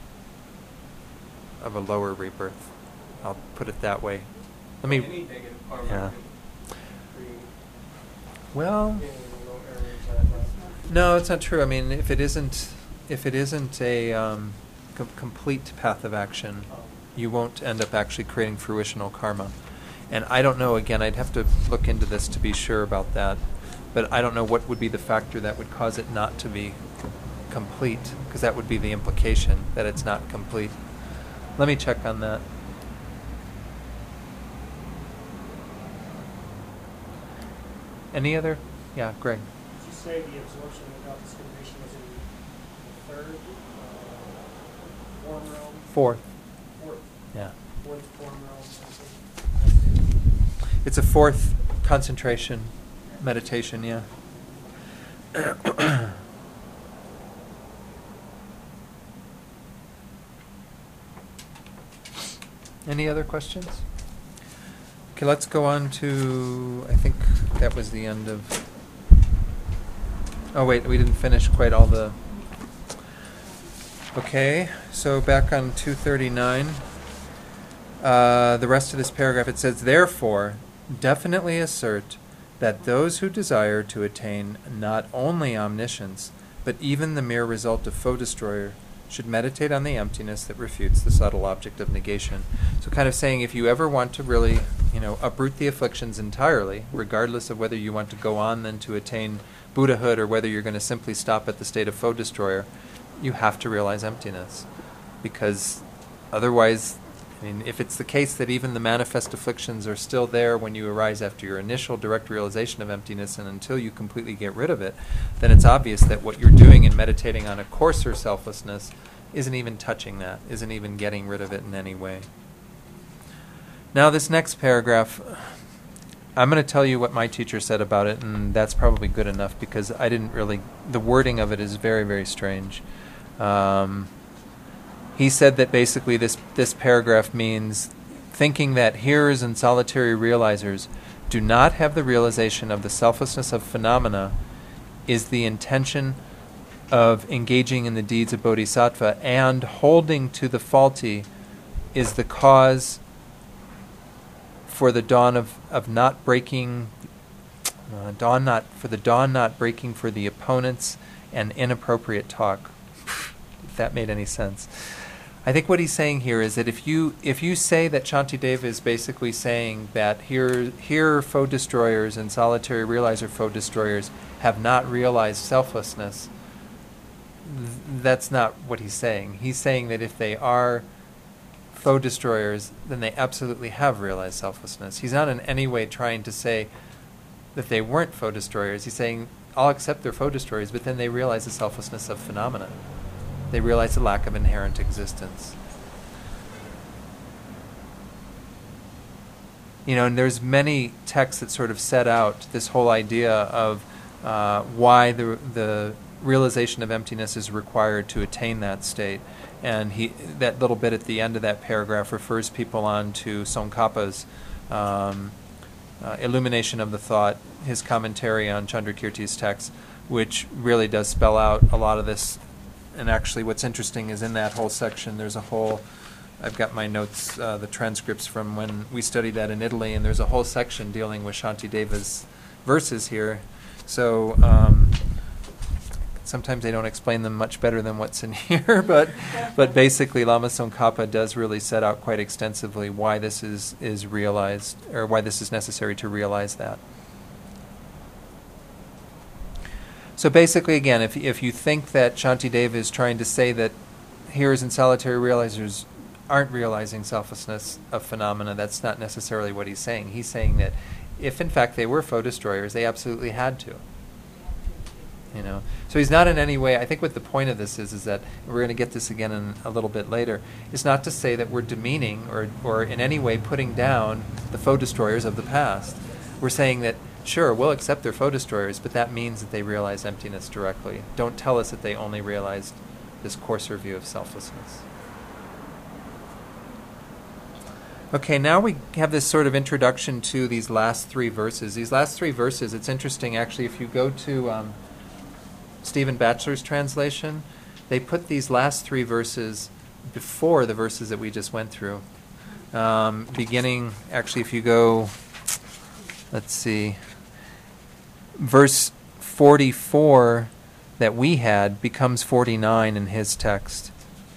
of a lower rebirth. I'll put it that way. Let me. Any negative karma Yeah. can create Well. any low errors that uh, No, it's not true. I mean, if it isn't, if it isn't a um, com- complete path of action, um, you won't end up actually creating fruitional karma. And I don't know. Again, I'd have to look into this to be sure about that. But I don't know what would be the factor that would cause it not to be complete, because that would be the implication that it's not complete. Let me check on that. Any other? Yeah, Greg. Did you say the absorption without discrimination was in the third uh, form realm? Fourth. Fourth, Yeah. fourth form realm, something? It's a fourth concentration meditation, yeah. Any other questions? Okay, let's go on to, I think that was the end of, oh wait, we didn't finish quite all the, okay, so back on two thirty-nine. Uh, the rest of this paragraph, it says, therefore, definitely assert that those who desire to attain not only omniscience, but even the mere result of foe destroyer, should meditate on the emptiness that refutes the subtle object of negation. So kind of saying, if you ever want to really, you know, uproot the afflictions entirely, regardless of whether you want to go on then to attain Buddhahood or whether you're going to simply stop at the state of foe destroyer, you have to realize emptiness. Because otherwise, I mean, if it's the case that even the manifest afflictions are still there when you arise after your initial direct realization of emptiness, and until you completely get rid of it, then it's obvious that what you're doing in meditating on a coarser selflessness isn't even touching that, isn't even getting rid of it in any way. Now this next paragraph, I'm going to tell you what my teacher said about it, and that's probably good enough because I didn't really, the wording of it is very, very strange. Um... He said that basically this, this paragraph means thinking that hearers and solitary realizers do not have the realization of the selflessness of phenomena is the intention of engaging in the deeds of bodhisattva, and holding to the faulty is the cause for the dawn of, of not breaking, uh, dawn not for the dawn not breaking for the opponents and inappropriate talk. If that made any sense. I think what he's saying here is that if you if you say that Shantideva is basically saying that here here foe destroyers and solitary realizer foe destroyers have not realized selflessness, th- that's not what he's saying. He's saying that if they are foe destroyers, then they absolutely have realized selflessness. He's not in any way trying to say that they weren't foe destroyers. He's saying, I'll accept they're foe destroyers, but then they realize the selflessness of phenomena. They realize the lack of inherent existence. You know, and there's many texts that sort of set out this whole idea of uh, why the the realization of emptiness is required to attain that state. And he that little bit at the end of that paragraph refers people on to Tsongkhapa's um, uh, Illumination of the Thought, his commentary on Chandrakirti's text, which really does spell out a lot of this. And actually what's interesting is in that whole section there's a whole, I've got my notes, uh, the transcripts from when we studied that in Italy, and there's a whole section dealing with Shantideva's verses here. So um, sometimes they don't explain them much better than what's in here, but but basically Lama Tsongkhapa does really set out quite extensively why this is, is realized, or why this is necessary to realize that. So basically, again, if if you think that Shantideva is trying to say that hearers and solitary realizers aren't realizing selflessness of phenomena, that's not necessarily what he's saying. He's saying that if in fact they were foe destroyers, they absolutely had to. You know, so he's not in any way. I think what the point of this is is that we're going to get this again in a little bit later. Is not to say that we're demeaning or or in any way putting down the foe destroyers of the past. We're saying that Sure, we'll accept their foe destroyers, but that means that they realize emptiness directly. Don't tell us that they only realized this coarser view of selflessness. Okay, now we have this sort of introduction to these last three verses. These last three verses, it's interesting actually, if you go to um, Stephen Batchelor's translation, they put these last three verses before the verses that we just went through. Um, beginning, actually, if you go, let's see, verse forty-four that we had becomes forty-nine in his text.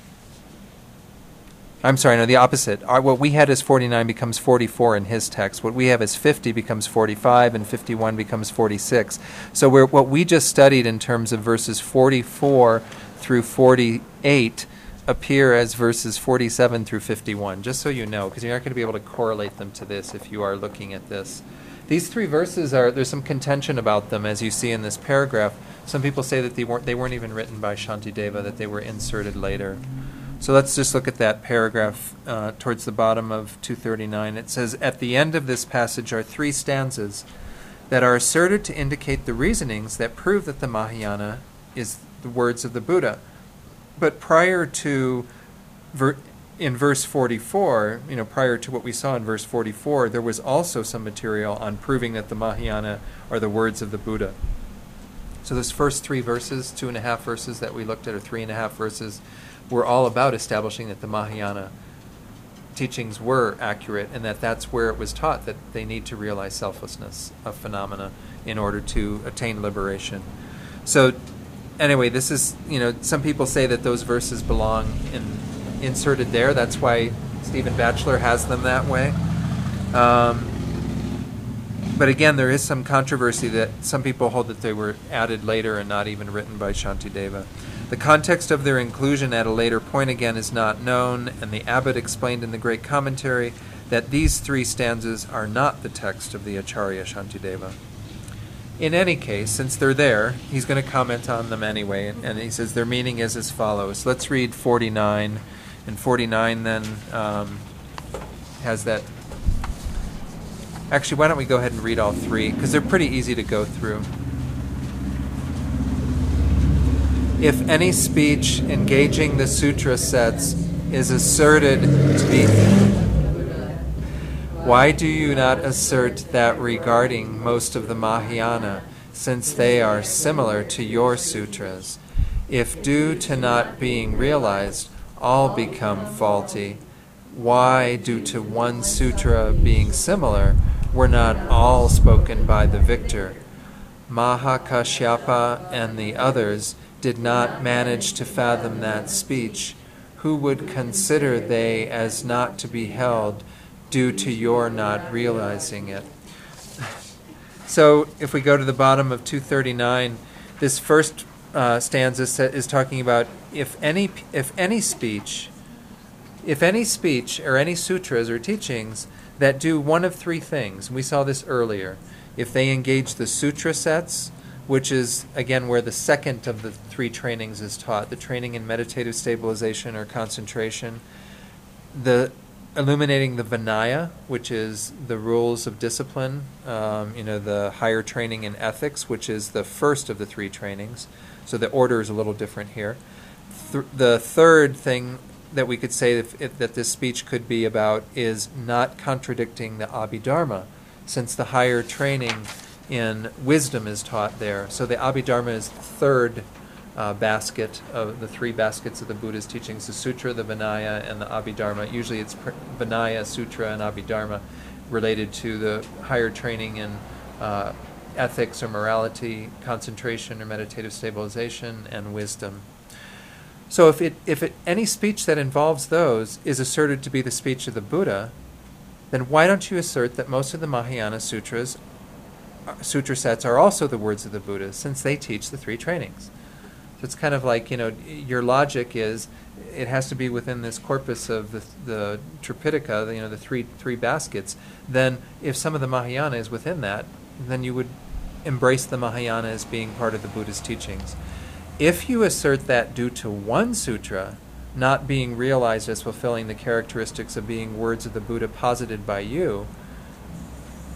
I'm sorry, no, the opposite. Our, what we had as forty-nine becomes forty-four in his text. What we have as fifty becomes forty-five, and fifty-one becomes forty-six. So we're, what we just studied in terms of verses forty-four through forty-eight appear as verses forty-seven through fifty-one, just so you know, because you're not going to be able to correlate them to this if you are looking at this. These three verses are, there's some contention about them, as you see in this paragraph. Some people say that they weren't, they weren't even written by Shantideva, that they were inserted later. So let's just look at that paragraph uh, towards the bottom of two thirty-nine. It says, at the end of this passage are three stanzas that are asserted to indicate the reasonings that prove that the Mahayana is the words of the Buddha. But prior to, ver- in verse forty-four, you know, prior to what we saw in verse forty-four, there was also some material on proving that the Mahayana are the words of the Buddha. So those first three verses, two and a half verses that we looked at, or three and a half verses, were all about establishing that the Mahayana teachings were accurate, and that that's where it was taught that they need to realize selflessness of phenomena in order to attain liberation. So anyway, this is, you know, some people say that those verses belong in, inserted there. That's why Stephen Batchelor has them that way. Um, but again, there is some controversy that some people hold that they were added later and not even written by Shantideva. The context of their inclusion at a later point again is not known, and the abbot explained in the Great Commentary that these three stanzas are not the text of the Acharya Shantideva. In any case, since they're there, he's going to comment on them anyway, and, and he says their meaning is as follows. Let's read forty-nine, and forty-nine then um, has that. Actually, why don't we go ahead and read all three, because they're pretty easy to go through. If any speech engaging the sutra sets is asserted to be... Why do you not assert that regarding most of the Mahayana, since they are similar to your sutras? If due to not being realized, all become faulty, why, due to one sutra being similar, were not all spoken by the victor? Mahakashyapa and the others did not manage to fathom that speech. Who would consider they as not to be held due to your not realizing it? So if we go to the bottom of two thirty-nine, this first uh, stanza is talking about if any if any speech, if any speech or any sutras or teachings that do one of three things, we saw this earlier, if they engage the sutra sets, which is, again, where the second of the three trainings is taught, the training in meditative stabilization or concentration, the illuminating the Vinaya, which is the rules of discipline, um, you know, the higher training in ethics, which is the first of the three trainings. So the order is a little different here. Th- the third thing that we could say if, if, that this speech could be about is not contradicting the Abhidharma, since the higher training in wisdom is taught there. So the Abhidharma is the third uh, basket of the three baskets of the Buddha's teachings, the Sutra, the Vinaya, and the Abhidharma. Usually it's pr- Vinaya, Sutra, and Abhidharma related to the higher training in uh, ethics or morality, concentration or meditative stabilization, and wisdom. So if it if it, any speech that involves those is asserted to be the speech of the Buddha, then why don't you assert that most of the Mahayana sutras sutra sets are also the words of the Buddha, since they teach the three trainings? So it's kind of like, you know, your logic is it has to be within this corpus of the, the Tripitaka, the, you know, the three three baskets. Then if some of the Mahayana is within that, then you would embrace the Mahayana as being part of the Buddha's teachings. If you assert that due to one sutra not being realized as fulfilling the characteristics of being words of the Buddha posited by you,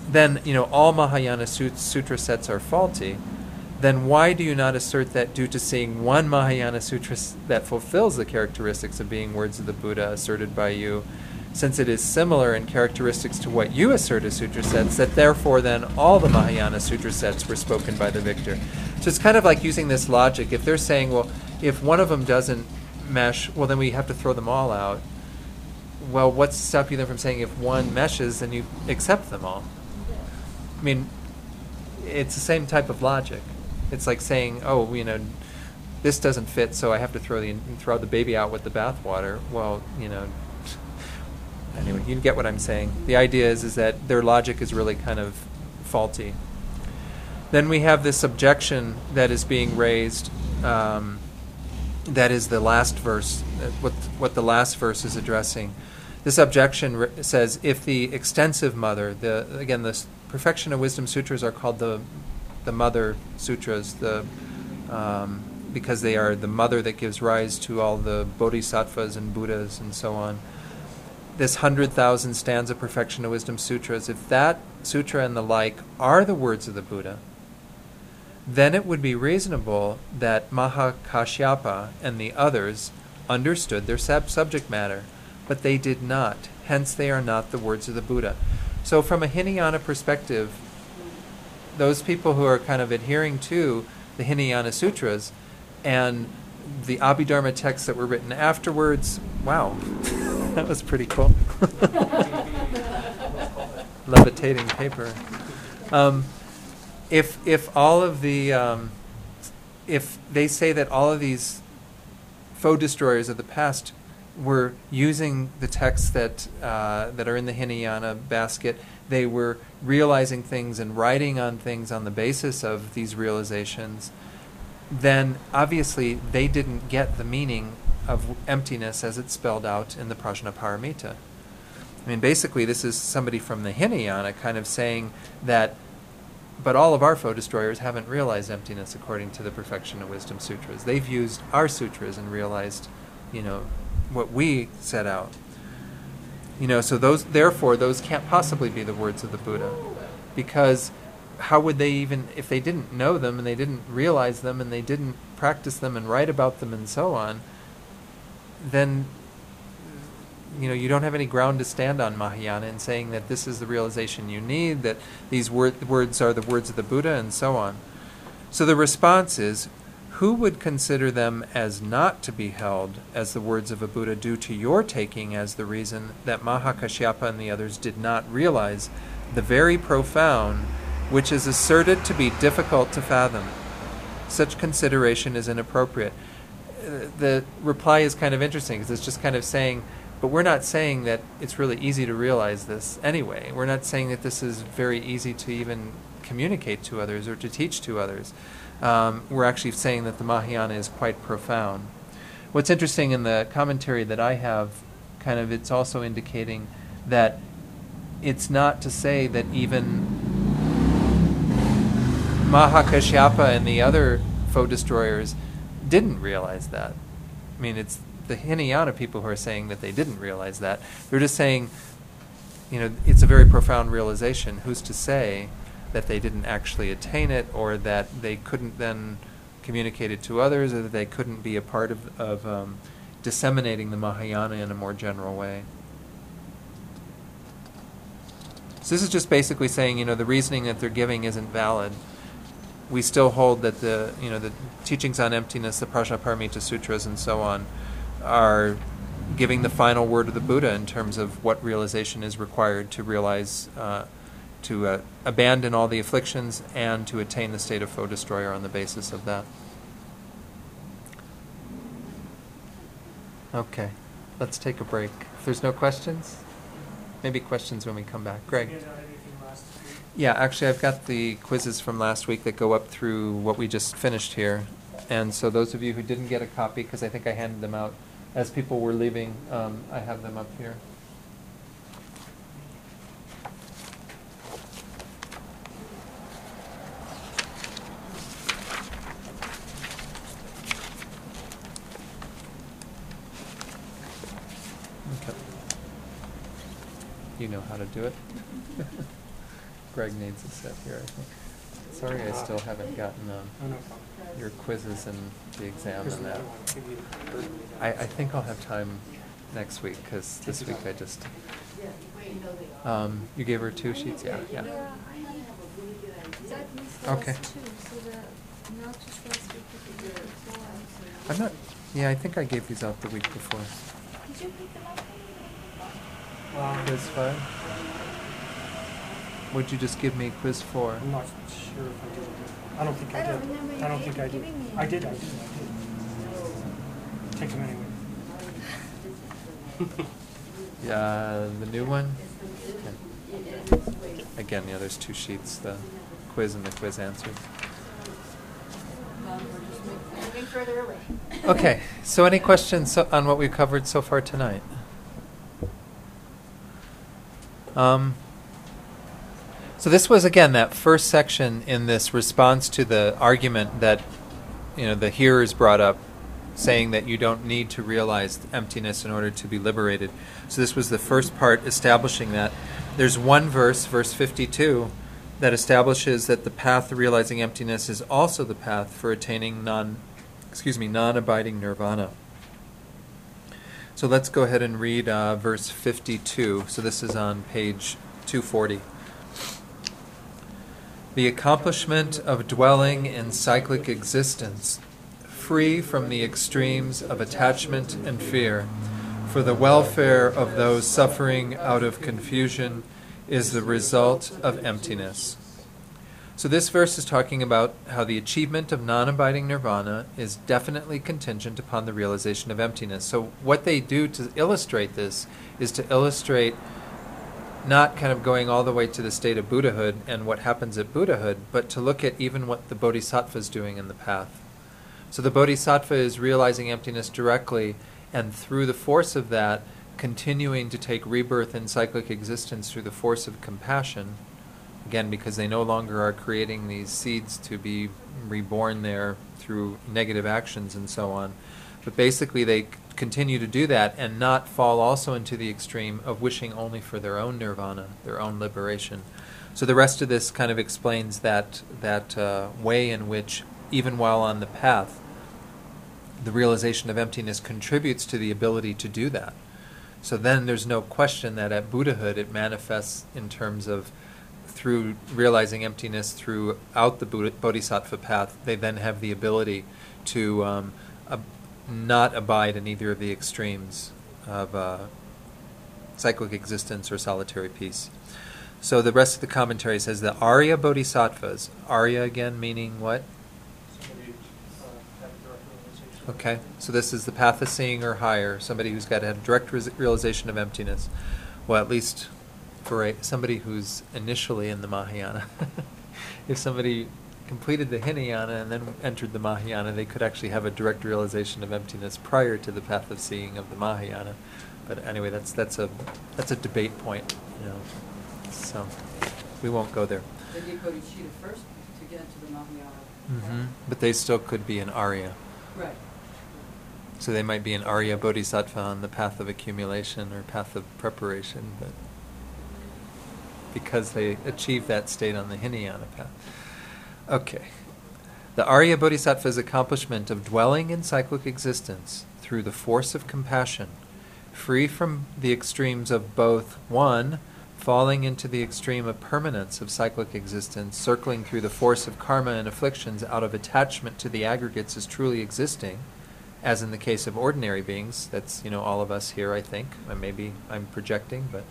then, you know, all Mahayana sut- sutra sets are faulty, then why do you not assert that due to seeing one Mahayana sutra s- that fulfills the characteristics of being words of the Buddha asserted by you, since it is similar in characteristics to what you assert as sutra sets, that therefore then all the Mahayana sutra sets were spoken by the victor? So it's kind of like using this logic. If they're saying, well, if one of them doesn't mesh, well, then we have to throw them all out. Well, what's to stop you then from saying if one meshes, then you accept them all? I mean, it's the same type of logic. It's like saying, oh, you know, this doesn't fit, so I have to throw the throw the baby out with the bathwater. Well, you know, anyway, you get what I'm saying. The idea is is that their logic is really kind of faulty. Then we have this objection that is being raised. Um, that is the last verse. uh, What what the last verse is addressing. This objection r- says, if the extensive mother, the again, the s- Perfection of Wisdom sutras are called the the mother sutras, the um, because they are the mother that gives rise to all the bodhisattvas and Buddhas and so on. This hundred thousand stanza Perfection of Wisdom sutras, if that sutra and the like are the words of the Buddha, then it would be reasonable that Mahakashyapa and the others understood their sub- subject matter, but they did not. Hence, they are not the words of the Buddha. So from a Hinayana perspective, those people who are kind of adhering to the Hinayana sutras and the Abhidharma texts that were written afterwards, wow, that was pretty cool. Levitating paper. Um, if if all of the um, if they say that all of these foe destroyers of the past were using the texts that uh, that are in the Hinayana basket, they were realizing things and writing on things on the basis of these realizations, then obviously they didn't get the meaning of emptiness as it's spelled out in the Prajnaparamita. I mean, basically, this is somebody from the Hinayana kind of saying that, but all of our foe destroyers haven't realized emptiness according to the Perfection of Wisdom sutras. They've used our sutras and realized, you know, what we set out. You know, so those, therefore, those can't possibly be the words of the Buddha, because how would they even, if they didn't know them and they didn't realize them and they didn't practice them and write about them and so on, then, you know, you don't have any ground to stand on Mahayana in saying that this is the realization you need, that these word, words are the words of the Buddha, and so on. So the response is, who would consider them as not to be held as the words of a Buddha due to your taking as the reason that Mahakashyapa and the others did not realize the very profound, which is asserted to be difficult to fathom? Such consideration is inappropriate. Uh, the reply is kind of interesting because it's just kind of saying, but we're not saying that it's really easy to realize this anyway. We're not saying that this is very easy to even communicate to others or to teach to others. Um, we're actually saying that the Mahayana is quite profound. What's interesting in the commentary that I have, kind of, it's also indicating that it's not to say that even Mahakashyapa and the other foe destroyers didn't realize that. I mean, it's the Hinayana people who are saying that they didn't realize that. They're just saying, you know, it's a very profound realization. Who's to say that they didn't actually attain it, or that they couldn't then communicate it to others, or that they couldn't be a part of, of um, disseminating the Mahayana in a more general way? So this is just basically saying, you know, the reasoning that they're giving isn't valid. We still hold that the, you know, the teachings on emptiness, the Prajnaparamita Sutras and so on, are giving the final word of the Buddha in terms of what realization is required to realize, uh, to uh, abandon all the afflictions and to attain the state of foe destroyer on the basis of that. Okay, let's take a break. If there's no questions, maybe questions when we come back. Greg? You know, anything last week? Yeah, actually, I've got the quizzes from last week that go up through what we just finished here. And so those of you who didn't get a copy, because I think I handed them out as people were leaving, um, I have them up here. Okay. You know how to do it. Greg needs a set here, I think. Sorry I still haven't gotten um, Oh, no problem. your quizzes and the exam Here's and that. another one. Give you the third one. I, I think I'll have time next week, because this week I just, You know they are. um, you gave her two sheets? Yeah, yeah. Yeah, I have a really good idea. That means the Okay. last two, so that, not just last week, but the week before. I'm not, yeah, I think I gave these out the week before. Did you pick them up? Um, Quiz five? Would you just give me quiz four? I'm not sure if I did. I don't think I I did. don't remember you I don't gave- think I did. giving me I did, I any. did, I did. Take them anyway. Yeah, the new one? Okay. Again, yeah, there's two sheets, the quiz and the quiz answers. Well, we're just moving- moving further away. Okay, so any questions so- on what we've covered so far tonight? Um, so this was, again, that first section in this response to the argument that, you know, the hearers brought up, saying that you don't need to realize emptiness in order to be liberated. So this was the first part establishing that. There's one verse, verse fifty-two, that establishes that the path to realizing emptiness is also the path for attaining non, excuse me, non-abiding nirvana. So let's go ahead and read uh, verse fifty-two. So this is on page two forty. The accomplishment of dwelling in cyclic existence, free from the extremes of attachment and fear, for the welfare of those suffering out of confusion, is the result of emptiness. So this verse is talking about how the achievement of non-abiding nirvana is definitely contingent upon the realization of emptiness. So what they do to illustrate this is to illustrate not kind of going all the way to the state of Buddhahood and what happens at Buddhahood, but to look at even what the Bodhisattva is doing in the path. So the Bodhisattva is realizing emptiness directly, and through the force of that, continuing to take rebirth in cyclic existence through the force of compassion, again, because they no longer are creating these seeds to be reborn there through negative actions and so on. But basically they c- continue to do that and not fall also into the extreme of wishing only for their own nirvana, their own liberation. So the rest of this kind of explains that, that uh, way in which, even while on the path, the realization of emptiness contributes to the ability to do that. So then there's no question that at Buddhahood it manifests in terms of through realizing emptiness throughout the Buddha, Bodhisattva path, they then have the ability to um, ab- not abide in either of the extremes of uh, cyclic existence or solitary peace. So the rest of the commentary says the Arya Bodhisattvas, Arya again meaning what? Somebody, uh, had a direct realization. Okay, so this is the path of seeing or higher, somebody who's got to have direct res- realization of emptiness. Well, at least for a, somebody who's initially in the Mahayana. If somebody completed the Hinayana and then entered the Mahayana, they could actually have a direct realization of emptiness prior to the path of seeing of the Mahayana. But anyway, that's that's a that's a debate point, you know. So we won't go there. They need bodhicitta first to get into the Mahayana. hmm But they still could be an Arya. Right. So they might be an Arya Bodhisattva on the path of accumulation or path of preparation, but because they achieve that state on the Hinayana path. Okay. The Arya Bodhisattva's accomplishment of dwelling in cyclic existence through the force of compassion, free from the extremes of both, one, falling into the extreme of permanence of cyclic existence, circling through the force of karma and afflictions out of attachment to the aggregates as truly existing, as in the case of ordinary beings. That's, you know, all of us here, I think. Or maybe I'm projecting, but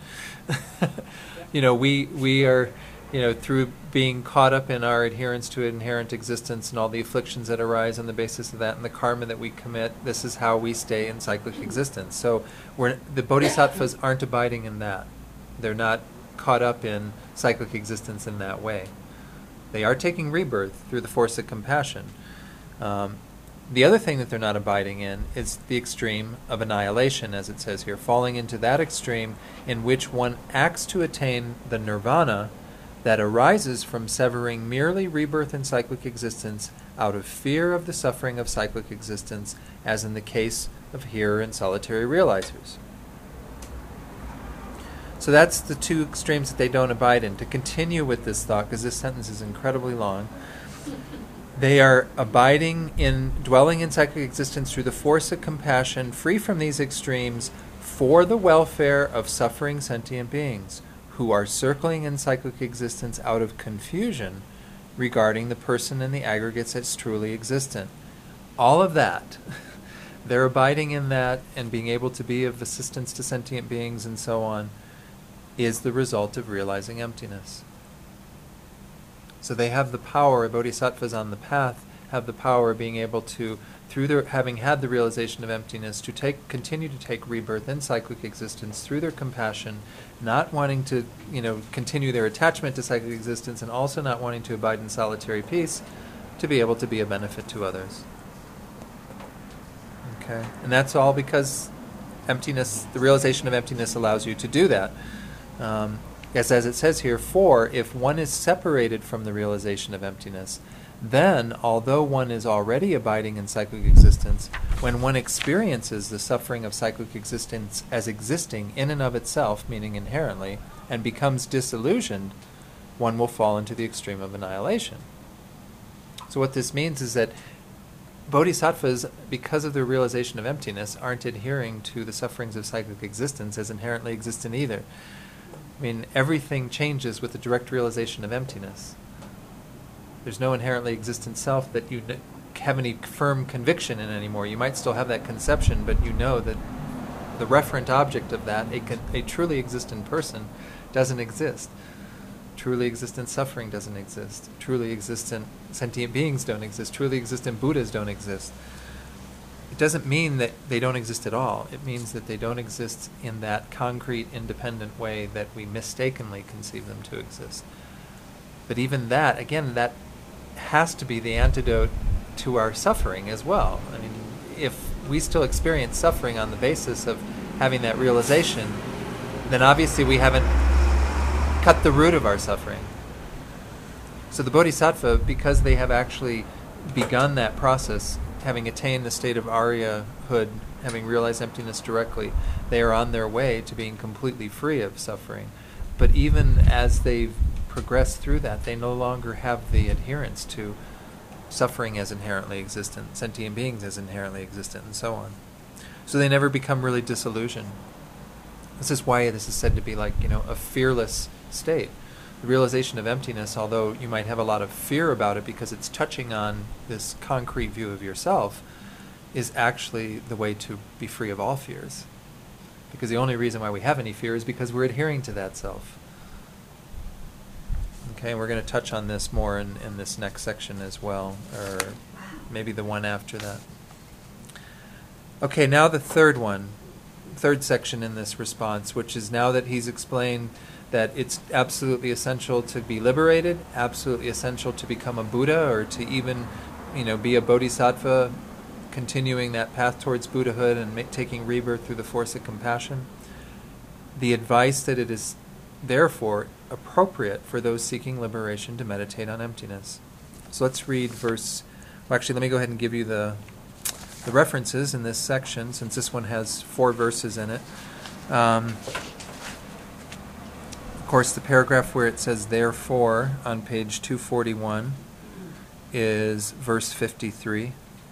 you know, we we are, you know, through being caught up in our adherence to inherent existence and all the afflictions that arise on the basis of that and the karma that we commit, this is how we stay in cyclic existence. So we're, the bodhisattvas aren't abiding in that. They're not caught up in cyclic existence in that way. They are taking rebirth through the force of compassion. Um, the other thing that they're not abiding in is the extreme of annihilation, as it says here, falling into that extreme in which one acts to attain the nirvana that arises from severing merely rebirth in cyclic existence out of fear of the suffering of cyclic existence, as in the case of hearer and solitary realizers. So that's the two extremes that they don't abide in. To continue with this thought, because this sentence is incredibly long, they are abiding in, dwelling in cyclic existence through the force of compassion, free from these extremes, for the welfare of suffering sentient beings, who are circling in cyclic existence out of confusion regarding the person and the aggregates as truly existent. All of that, they're abiding in that and being able to be of assistance to sentient beings and so on, is the result of realizing emptiness. So they have the power, bodhisattvas on the path have the power of being able to, through their having had the realization of emptiness, to take continue to take rebirth in cyclic existence through their compassion, not wanting to, you know, continue their attachment to cyclic existence, and also not wanting to abide in solitary peace, to be able to be a benefit to others. Okay, and that's all because emptiness, the realization of emptiness, allows you to do that. Um, Yes, as it says here, for if one is separated from the realization of emptiness, then, although one is already abiding in cyclic existence, when one experiences the suffering of cyclic existence as existing in and of itself, meaning inherently, and becomes disillusioned, one will fall into the extreme of annihilation. So what this means is that bodhisattvas, because of their realization of emptiness, aren't adhering to the sufferings of cyclic existence as inherently existent either. I mean, everything changes with the direct realization of emptiness. There's no inherently existent self that you n- have any firm conviction in anymore. You might still have that conception, but you know that the referent object of that, a, con- a truly existent person, doesn't exist. Truly existent suffering doesn't exist. Truly existent sentient beings don't exist. Truly existent Buddhas don't exist. It doesn't mean that they don't exist at all. It means that they don't exist in that concrete, independent way that we mistakenly conceive them to exist. But even that, again, that has to be the antidote to our suffering as well. I mean, if we still experience suffering on the basis of having that realization, then obviously we haven't cut the root of our suffering. So the bodhisattva, because they have actually begun that process, having attained the state of Arya-hood, having realized emptiness directly, they are on their way to being completely free of suffering. But even as they've progressed through that, they no longer have the adherence to suffering as inherently existent, sentient beings as inherently existent, and so on. So they never become really disillusioned. This is why this is said to be like, you know, a fearless state. The realization of emptiness, although you might have a lot of fear about it because it's touching on this concrete view of yourself, is actually the way to be free of all fears. Because the only reason why we have any fear is because we're adhering to that self. Okay, and we're going to touch on this more in, in this next section as well, or maybe the one after that. Okay, now the third one, third section in this response, which is now that he's explained that it's absolutely essential to be liberated, absolutely essential to become a Buddha, or to even, you know, be a bodhisattva, continuing that path towards Buddhahood and ma- taking rebirth through the force of compassion. The advice that it is therefore appropriate for those seeking liberation to meditate on emptiness. So let's read verse. Well, actually, let me go ahead and give you the the references in this section, since this one has four verses in it. Um, Of course, the paragraph where it says therefore on page two forty-one is verse fifty-three.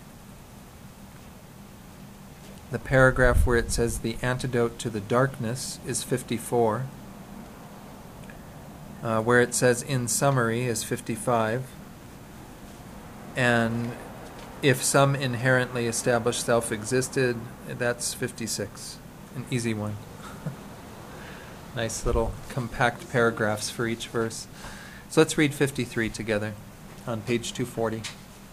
The paragraph where it says the antidote to the darkness is fifty-four. Uh, where it says in summary is fifty-five. And if some inherently established self existed, that's fifty-six. An easy one. Nice little compact paragraphs for each verse. So let's read fifty-three together on page two forty.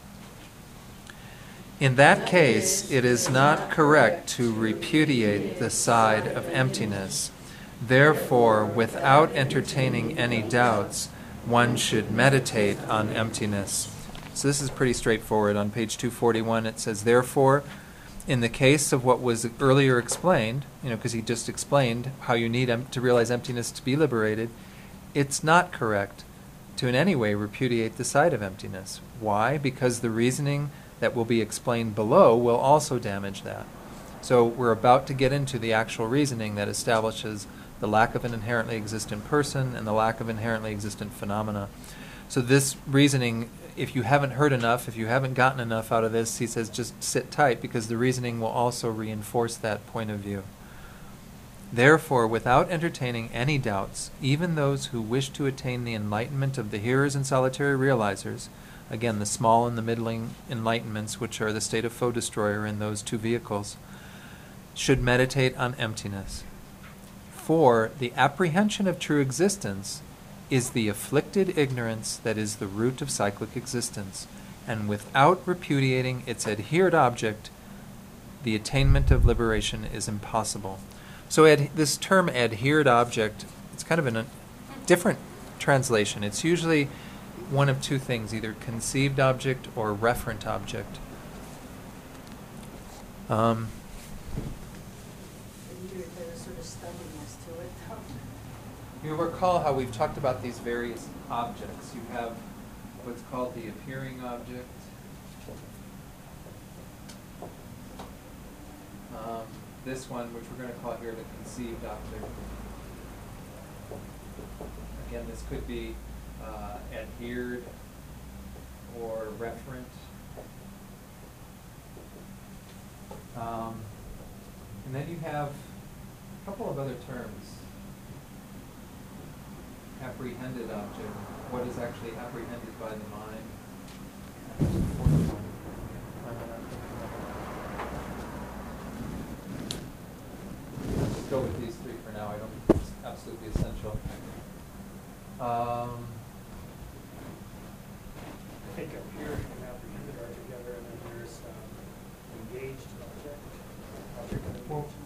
In that case, it is not correct to repudiate the side of emptiness. Therefore, without entertaining any doubts, one should meditate on emptiness. So this is pretty straightforward. On page two forty-one, it says, therefore, in the case of what was earlier explained, you know, because he just explained how you need em- to realize emptiness to be liberated, it's not correct to in any way repudiate the side of emptiness. Why? Because the reasoning that will be explained below will also damage that. So we're about to get into the actual reasoning that establishes the lack of an inherently existent person, and the lack of inherently existent phenomena. So this reasoning, if you haven't heard enough, if you haven't gotten enough out of this, he says just sit tight, because the reasoning will also reinforce that point of view. Therefore, without entertaining any doubts, even those who wish to attain the enlightenment of the hearers and solitary realizers, again, the small and the middling enlightenments, which are the state of foe destroyer in those two vehicles, should meditate on emptiness. For the apprehension of true existence is the afflicted ignorance that is the root of cyclic existence, and without repudiating its adhered object, the attainment of liberation is impossible. So ad- this term adhered object, it's kind of in a different translation. It's usually one of two things, either conceived object or referent object. Um, And you, there's sort of stubbornness to it, though. you recall how we've talked about these various objects. You have what's called the appearing object. Um, this one, which we're going to call here the conceived object. Again, this could be uh, adhered or referent. Um, and then you have a couple of other terms. Apprehended object. What is actually apprehended by the mind? That's the fourth one. Let's go with these three for now. I don't think it's absolutely essential. Um, I think appearing and apprehended are together, and then there's um, engaged object, object of Well, engagement.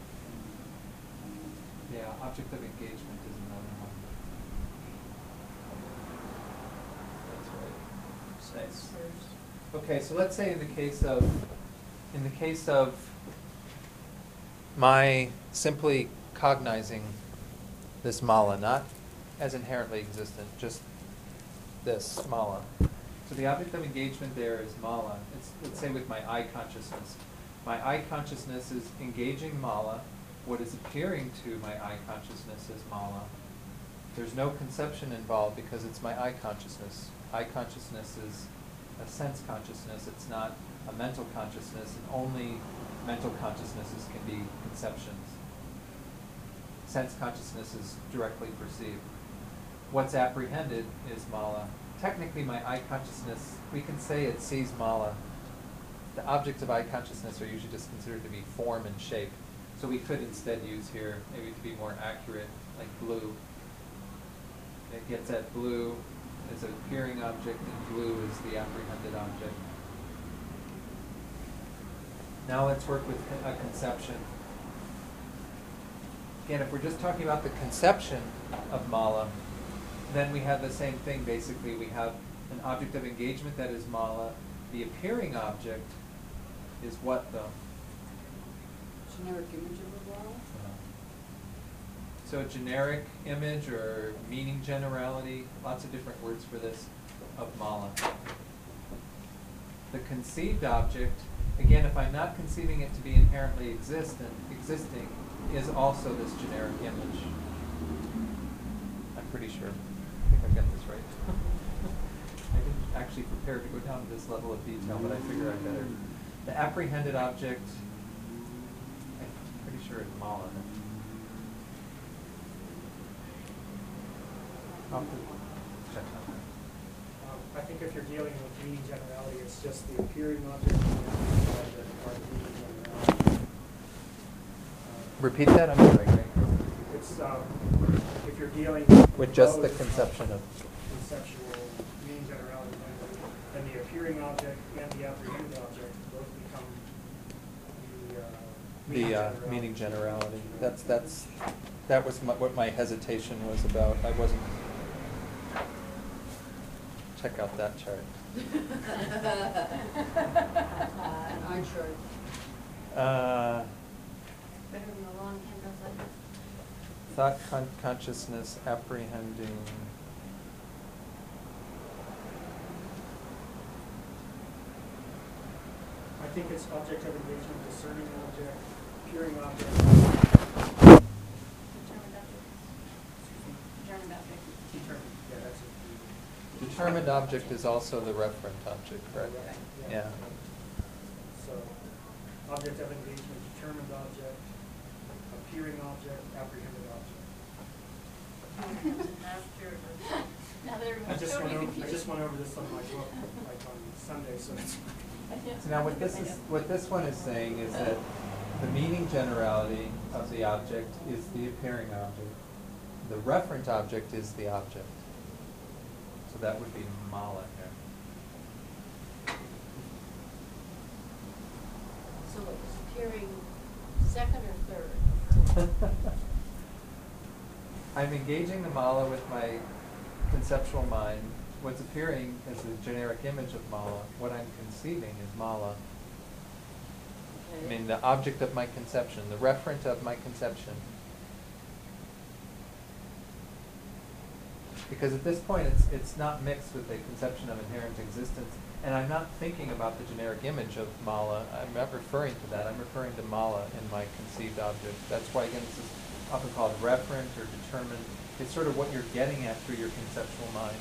yeah, object of engagement is another one. That's right. Nice. Okay, so let's say in the case of, in the case of my simply cognizing this mala, not as inherently existent, just this mala. So the object of engagement there is mala. It's, let's say with my eye consciousness. My eye consciousness is engaging mala. What is appearing to my eye consciousness is mala. There's no conception involved because it's my eye consciousness. Eye consciousness is a sense consciousness. It's not a mental consciousness, and only mental consciousnesses can be conceptions. Sense consciousness is directly perceived. What's apprehended is mala. Technically, my eye consciousness, we can say it sees mala. The objects of eye consciousness are usually just considered to be form and shape. So we could instead use here, maybe to be more accurate, like blue. It gets at blue as an appearing object, and blue is the apprehended object. Now let's work with a conception. Again, if we're just talking about the conception of mala, then we have the same thing. Basically, we have an object of engagement that is mala. The appearing object is what, though? Generic image of the world? So a generic image or meaning generality, lots of different words for this, of mala. The conceived object, again, if I'm not conceiving it to be inherently existent, existing, is also this generic image. I'm pretty sure. I think I've got this right. I didn't actually prepare to go down to this level of detail, but I figure I better. The apprehended object, I'm pretty sure it's mala. I'll have to check on that. Um, I think if you're dealing with meaning generality, it's just the appearing object and the apprehended object are the meaning generality. Uh, Repeat that, I'm sorry, Greg. It's, um, if you're dealing With just the both conception of. conceptual meaning generality, then the appearing object and the apprehended object both become the, uh, meaning The uh, generality. meaning generality. That's, that's, that was my, what my hesitation was about. I wasn't. Check out that chart. An eye chart. Uh, Better than the long handles like this. thought con- consciousness apprehending. I think it's object of engagement, discerning object, appearing object. Determined object. determined object. Determined, yeah, that's it. Determined object is also the referent object, correct? Yeah. So, object of engagement, determined object, appearing object, apprehended object. After, now that I everyone's just totally went over, I confused. just went over this on my book, like on Sunday, so it's. So now what this is, what this one is saying is that the meaning generality of the object is the appearing object. The referent object is the object. So that would be mala here. So it was appearing second or third? I'm engaging the mala with my conceptual mind. What's appearing is the generic image of mala. What I'm conceiving is mala. I Okay. mean, the object of my conception, the referent of my conception. Because at this point, it's, it's not mixed with the conception of inherent existence, and I'm not thinking about the generic image of mala. I'm not referring to that. I'm referring to mala in my conceived object. That's why, again, this is often called referent or determined. It's sort of what you're getting at through your conceptual mind.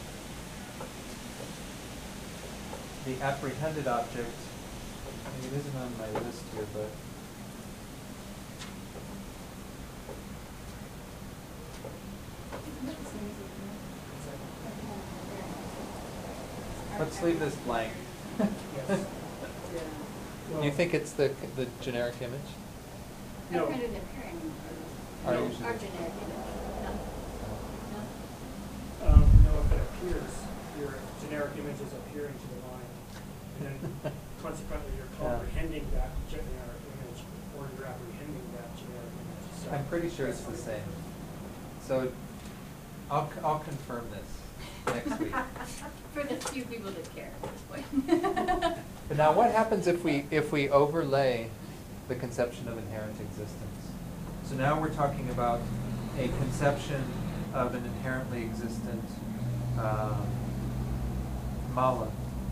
The apprehended object, and it isn't on my list here, but let's leave this blank. Yes. Yeah. You think it's the the generic image? No. Apprehended and appearing Are are, usually- are generic image. No. No? Um, no, if it appears, your generic image is appearing to the mind, and then consequently you're Yeah. comprehending that generic image, or you're apprehending that generic image. So I'm pretty sure it's the same. So I'll, c- I'll confirm this next week. For the few people that care at this point. But now what happens if we, if we overlay the conception of inherent existence? So now we're talking about a conception of an inherently existent um, mala.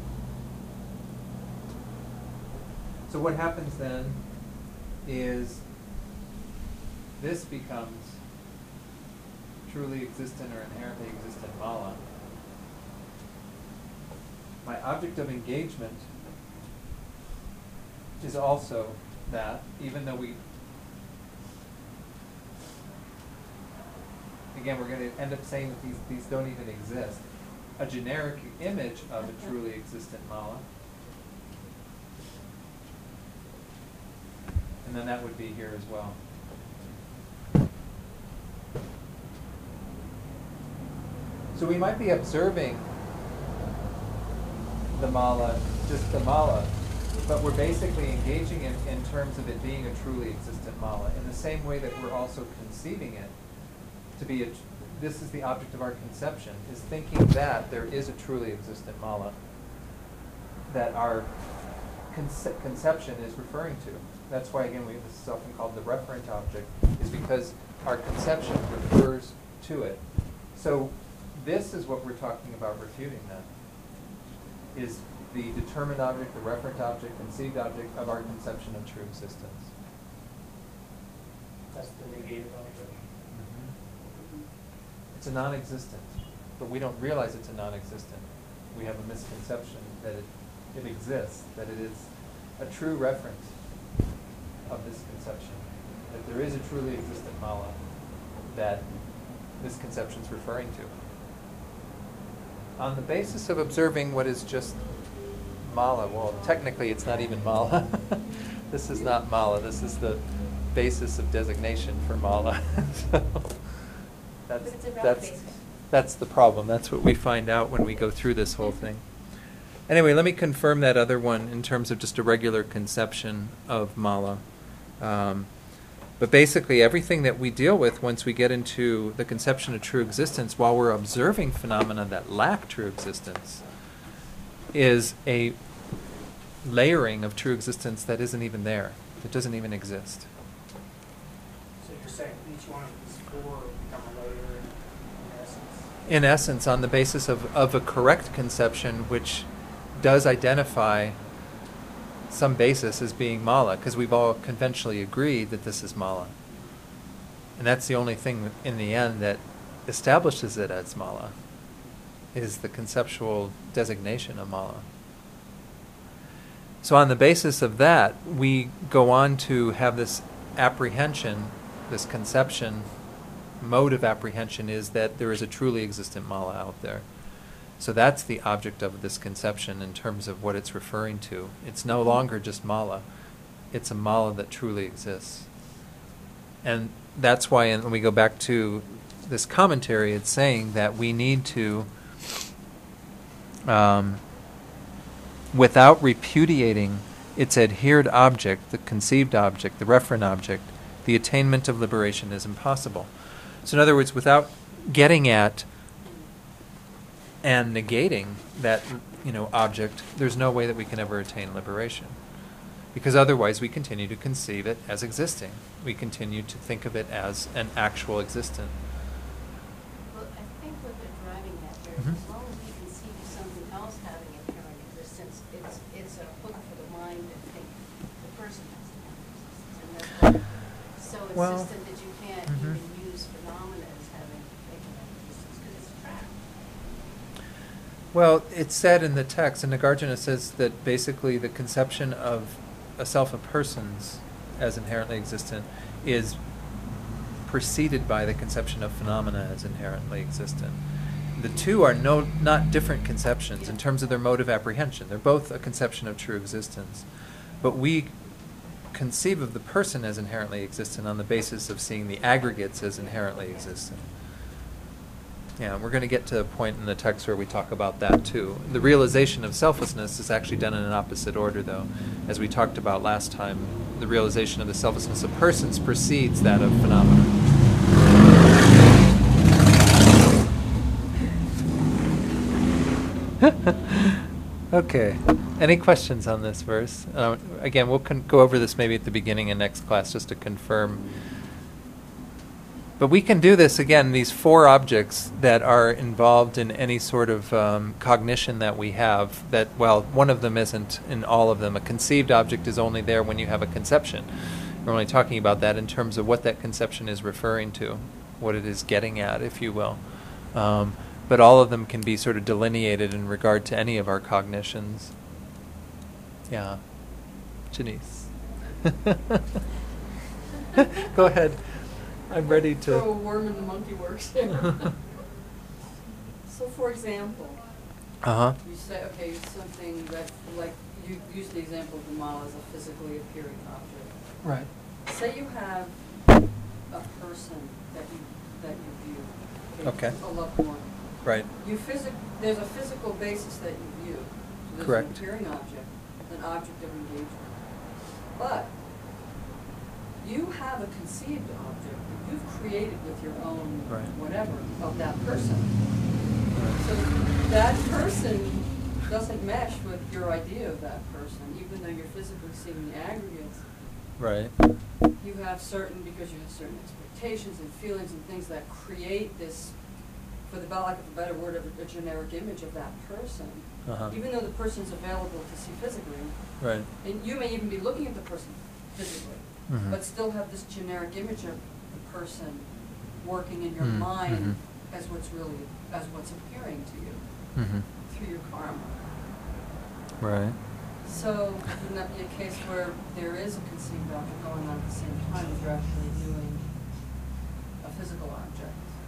So what happens then is this becomes truly existent or inherently existent mala. My object of engagement is also that, even though we, again, we're going to end up saying that these, these don't even exist. A generic image of a truly existent mala. And then that would be here as well. So we might be observing the mala, just the mala, but we're basically engaging in, in terms of it being a truly existent mala, in the same way that we're also conceiving it to be a, tr- this is the object of our conception, is thinking that there is a truly existent mala that our conce- conception is referring to. That's why, again, we, this is often called the referent object, is because our conception refers to it. So this is what we're talking about refuting then, is the determined object, the referent object, conceived object of our conception of true existence. That's the negative object. It's a non-existent, but we don't realize it's a non-existent. We have a misconception that it, it exists, that it is a true reference of this conception, that there is a truly existent mala that this conception is referring to. On the basis of observing what is just mala, well, technically it's not even mala. This is not mala. This is the basis of designation for mala. So that's, But it's a rough that's, basis. that's the problem. That's what we find out when we go through this whole thing. Anyway, let me confirm that other one in terms of just a regular conception of mala. Um, but basically, everything that we deal with once we get into the conception of true existence, while we're observing phenomena that lack true existence, is a layering of true existence that isn't even there, that doesn't even exist. So you're saying each one of these four become a layer in essence? In essence, on the basis of, of a correct conception, which does identify some basis as being mala, because we've all conventionally agreed that this is mala. And that's the only thing in the end that establishes it as mala, is the conceptual designation of mala. So on the basis of that, we go on to have this apprehension, this conception, mode of apprehension is that there is a truly existent mala out there. So that's the object of this conception in terms of what it's referring to. It's no longer just mala. It's a mala that truly exists. And that's why in, when we go back to this commentary, it's saying that we need to, um, without repudiating its adhered object, the conceived object, the referent object, the attainment of liberation is impossible. So in other words, without getting at and negating that, you know, object, there's no way that we can ever attain liberation. Because otherwise we continue to conceive it as existing. We continue to think of it as an actual existent. Well, I think what they're driving at here is Mhm. as long as we conceive of something else having inherent existence, it's, it's a hook for the mind to think the person has inherent existence. And that's why it's so Well, insistent that you can't mhm. even use phenomena as having inherent existence because it's trapped. Well, it's said in the text, and Nagarjuna says that basically the conception of a self of persons as inherently existent is preceded by the conception of phenomena as inherently existent. The two are no, not different conceptions in terms of their mode of apprehension. They're both a conception of true existence. But we conceive of the person as inherently existent on the basis of seeing the aggregates as inherently existent. Yeah, we're going to get to a point in the text where we talk about that too. The realization of selflessness is actually done in an opposite order, though. As we talked about last time, the realization of the selflessness of persons precedes that of phenomena. Okay. Any questions on this verse? Uh, again, we'll con- go over this maybe at the beginning of next class just to confirm. But we can do this again, these four objects that are involved in any sort of um, cognition that we have, that, well, one of them isn't in all of them. A conceived object is only there when you have a conception. We're only talking about that in terms of what that conception is referring to, what it is getting at, if you will. Um, but all of them can be sort of delineated in regard to any of our cognitions. Yeah. Janice. Go ahead. I'm ready to... Throw a worm in the monkey works here. So for example, Uh-huh. you say, okay, something that, like, you use the example of the mala as a physically appearing object. Right. Say you have a person that you, that you view. Okay. A loved one. Right. You physic, there's a physical basis that you view. So there's Correct. an appearing object, an object of engagement. But you have a conceived object that you've created with your own Right. whatever of that person. Right. So that person doesn't mesh with your idea of that person, even though you're physically seeing the aggregates. Right. You have certain, because you have certain expectations and feelings and things that create this, for the lack of a better word, of a, a generic image of that person. Uh-huh. Even though the person's available to see physically, Right. and you may even be looking at the person physically, Mhm. but still have this generic image of the person working in your Mhm, mind mhm. as what's really, as what's appearing to you Mm-hmm. through your karma. Right. So wouldn't that be a case where there is a conceived object going on at the same time as you're actually doing a physical object?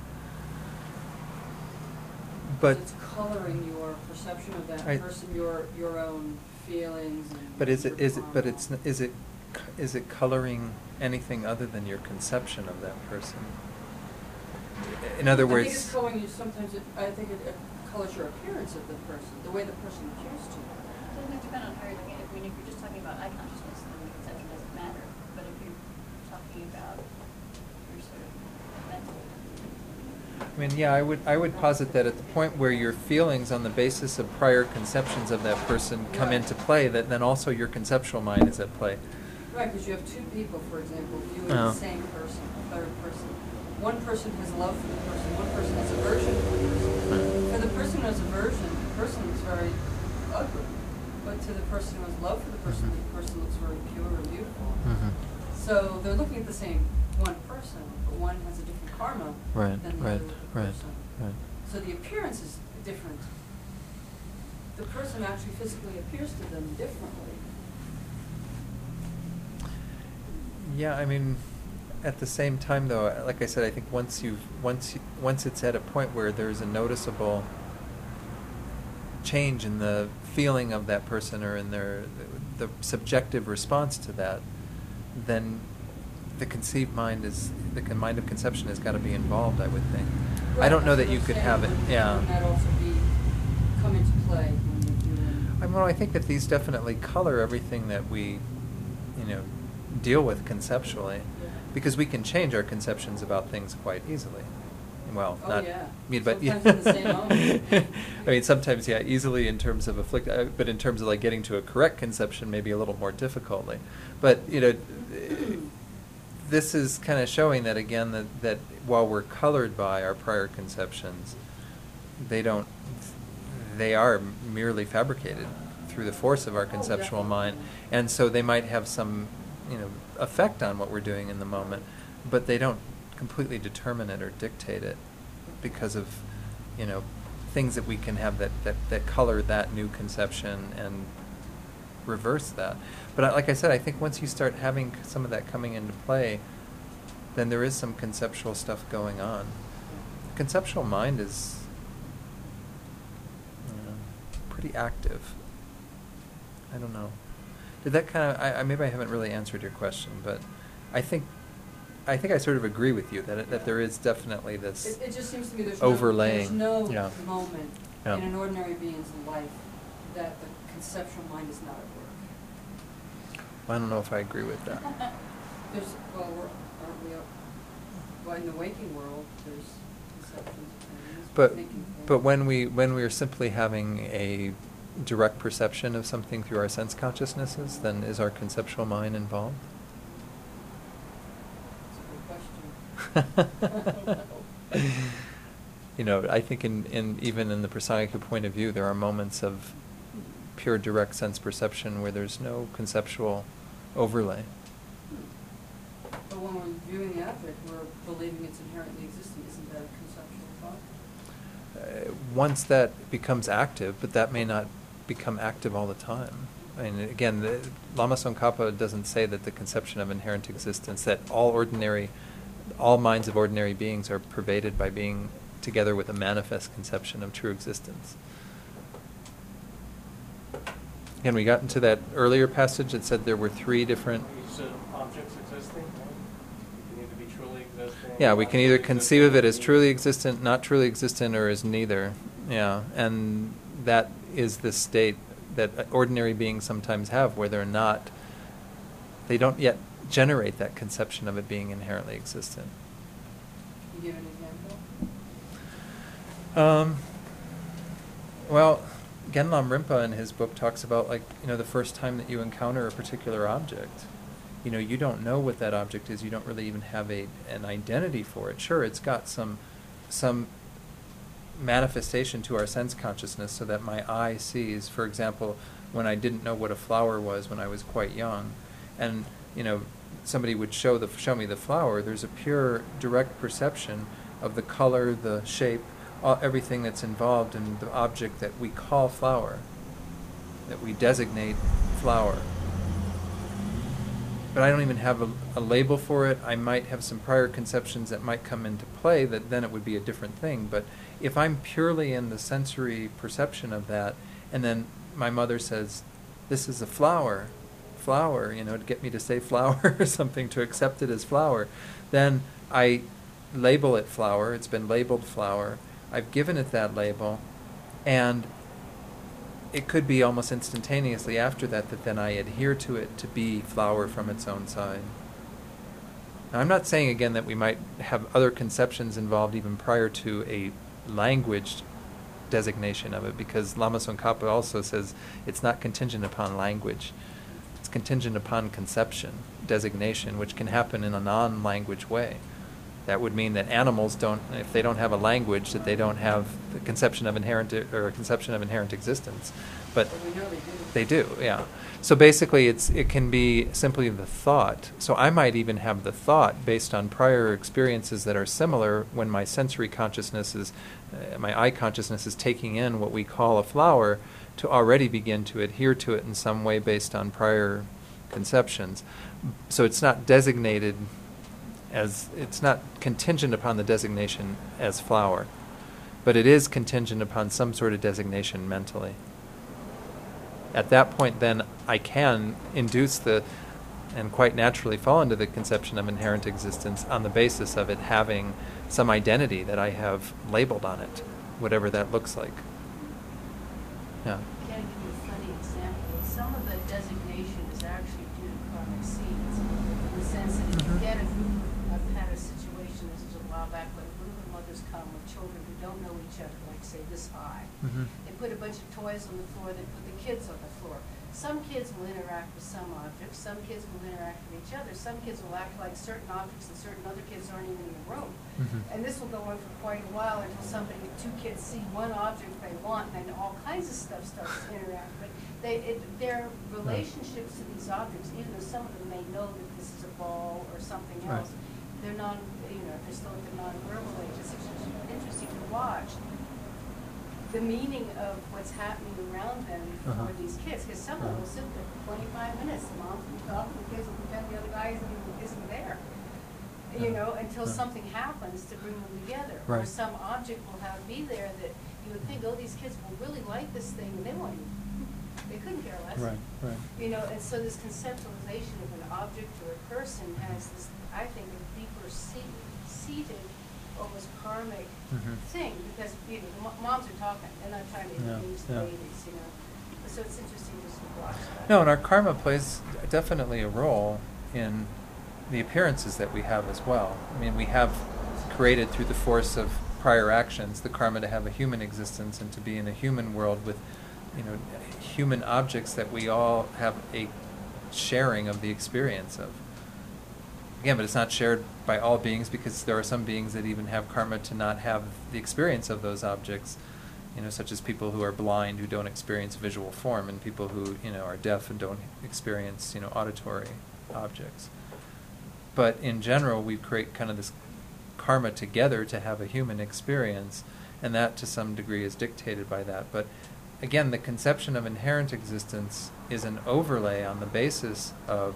But, It's coloring your perception of that I- person, your, your own feelings and. but is it, your is it, but karma. it's, n- is it, c- is it coloring anything other than your conception of that person? In other I think it's words, coloring you, sometimes it, I think it, it colors your appearance of the person, the way the person appears to you. Doesn't it depend on how you're looking at it? I mean, if you're just talking about eye consciousness, then the conception doesn't matter. But if you're talking about your sort of mental. I mean, yeah, I would, I would posit that at the point where your feelings on the basis of prior conceptions of that person come Right. into play, that then also your conceptual mind is at play. Right, because you have two people, for example, viewing Oh. the same person, a third person. One person has love for the person, one person has aversion for the person. For the person who has aversion, the person looks very ugly. But to the person who has love for the person, Mhm. the person looks very pure and beautiful. Mm-hmm. So they're looking at the same one person, but one has a different karma Right, than the right, other right, person. right. So the appearance is different. The person actually physically appears to them differently. Yeah, I mean, at the same time, though, like I said, I think once you've once you, once it's at a point where there's a noticeable change in the feeling of that person or in their the, the subjective response to that, then the conceived mind is the con- mind of conception has got to be involved, I would think. I Right, don't know that's that you what I'm could saying. have it. Wouldn't- Yeah. Wouldn't that also be, come into play when you're doing? I mean, I think that these definitely color everything that we, you know, deal with conceptually, Yeah. because we can change our conceptions about things quite easily. Well, Oh, not. yeah. I mean, but Sometimes in the same moment. I mean, sometimes, yeah, easily in terms of afflict, uh, but in terms of like getting to a correct conception, maybe a little more difficultly. But you know, this is kind of showing that again that that while we're colored by our prior conceptions, they don't. They are merely fabricated through the force of our Oh, conceptual definitely. mind, and so they might have some, you know, effect on what we're doing in the moment, but they don't completely determine it or dictate it because of, you know, things that we can have that, that, that color that new conception and reverse that. But I, like I said, I think once you start having some of that coming into play, then there is some conceptual stuff going on. Conceptual mind is, you know, pretty active. I don't know. Did that kind of? I, I maybe I haven't really answered your question, but I think, I think I sort of agree with you that it, that there is definitely this. It, it just seems to me there's overlaying. no, there's no Yeah. moment Yeah. in an ordinary being's life that the conceptual mind is not at work. I don't know if I agree with that. There's, well, we're, aren't we, up- well, in the waking world, there's conceptions of things, But thinking things. but when we when we are simply having a direct perception of something through our sense consciousnesses, then is our conceptual mind involved? That's a good question. You know, I think in, in even in the Prasangika point of view, there are moments of pure direct sense perception where there's no conceptual overlay. But when we're viewing the object, we're believing it's inherently existing. Isn't that a conceptual thought? Uh, once that becomes active, but that may not become active all the time. I mean, again, the, Lama Tsongkhapa doesn't say that the conception of inherent existence, that all ordinary, all minds of ordinary beings are pervaded by being together with a manifest conception of true existence. Again, we got into that earlier passage that said there were three different. You said objects existing, right? You can either be truly existing. Yeah, we not can either truly conceive of it as existing. truly existent, not truly existent, or as neither. Yeah, and that is the state that ordinary beings sometimes have, where they're not, they don't yet generate that conception of it being inherently existent. Can you give an example? Um, well, Genlam Rinpa in his book talks about, like, you know, the first time that you encounter a particular object. You know, you don't know what that object is. You don't really even have a an identity for it. Sure, it's got some some manifestation to our sense consciousness, so that my eye sees. For example, when I didn't know what a flower was when I was quite young, and you know, somebody would show the show me the flower. There's a pure, direct perception of the color, the shape, all, everything that's involved in the object that we call flower, that we designate flower. But I don't even have a, a label for it. I might have some prior conceptions that might come into play, that then it would be a different thing. But if I'm purely in the sensory perception of that, and then my mother says, this is a flower, flower, you know, to get me to say flower or something, to accept it as flower, then I label it flower. It's been labeled flower. I've given it that label, and it could be almost instantaneously after that that then I adhere to it to be flower from its own side. Now, I'm not saying again that we might have other conceptions involved even prior to a language designation of it, because Lama Tsongkhapa also says it's not contingent upon language. It's contingent upon conception, designation, which can happen in a non-language way. That would mean that animals don't, if they don't have a language, that they don't have the conception of inherent, or a conception of inherent existence. But But we know they do. they do, yeah. So basically, it's it can be simply the thought. So I might even have the thought based on prior experiences that are similar when my sensory consciousness is, uh, my eye consciousness is taking in what we call a flower, to already begin to adhere to it in some way based on prior conceptions. So it's not designated as, it's not contingent upon the designation as flower, but it is contingent upon some sort of designation mentally. At that point, then, I can induce the, and quite naturally fall into the conception of inherent existence on the basis of it having some identity that I have labeled on it, whatever that looks like. Yeah. Can I give you a funny example? Some of the designation is actually due to karmic seeds, in the sense that if you Mhm. get a group, I've had a situation, this was a while back, when a group of mothers come with children who don't know each other, like say this high. Mhm. They put a bunch of toys on the floor, they put the kids on the floor. Some kids will interact with some objects, some kids will interact with each other, some kids will act like certain objects and certain other kids aren't even in the room. Mhm. And this will go on for quite a while until somebody, two kids see one object they want, and then all kinds of stuff starts to interact. But they, it, their relationships to these objects, even though some of them may know that this is a ball or something Right. else, they're non, you know, they're still at the non-verbal age. It's just interesting to watch the meaning of what's happening around them for Uh-huh. these kids, because some of them will sit there for twenty-five minutes, the mom will talk, and the kids will pretend the other guy isn't, even- isn't there. You know, until Uh-huh. something happens to bring them together. Or Right. some object will have, be there that you would think, oh, these kids will really like this thing, and they won't even, they couldn't care less. Right, right. You know, and so this conceptualization of an object or a person has this, I think, a deeper seat, seated, almost karmic Mhm. thing, because, you know, mo- moms are talking, they're not trying to Yeah, introduce the yeah. babies, you know. So it's interesting just to watch that. No, and our karma plays definitely a role in the appearances that we have as well. I mean, we have created through the force of prior actions the karma to have a human existence and to be in a human world with, you know, human objects that we all have a sharing of the experience of. Again, but it's not shared by all beings, because there are some beings that even have karma to not have the experience of those objects, you know, such as people who are blind who don't experience visual form, and people who, you know, are deaf and don't experience, you know, auditory objects. But in general, we create kind of this karma together to have a human experience, and that to some degree is dictated by that. But again, the conception of inherent existence is an overlay on the basis of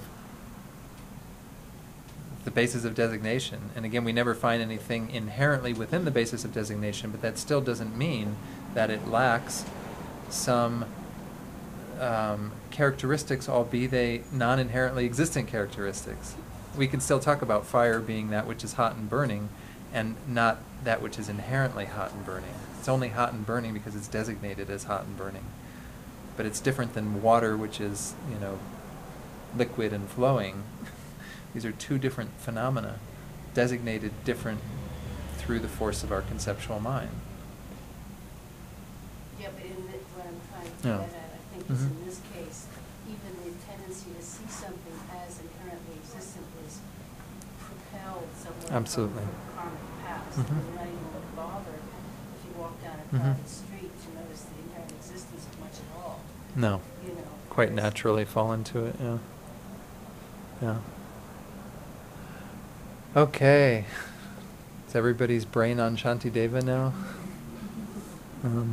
the basis of designation. And again, we never find anything inherently within the basis of designation, but that still doesn't mean that it lacks some um, characteristics, albeit they non-inherently existent characteristics. We can still talk about fire being that which is hot and burning, and not that which is inherently hot and burning. It's only hot and burning because it's designated as hot and burning. But it's different than water, which is, you know, liquid and flowing. These are two different phenomena, designated different through the force of our conceptual mind. Yeah, but in the, what I'm trying to Yeah. get at, I think is Mhm. in this case, even the tendency to see something as inherently existent is propelled somewhere Absolutely. from the karmic past. Mhm. You're not even going to bother, if you walk down a Mhm. crowded street, to notice the inherent existence of much at all, No. you know. Quite Whereas- naturally fall into it, yeah. Yeah. Okay. Is everybody's brain on Shantideva now? Um,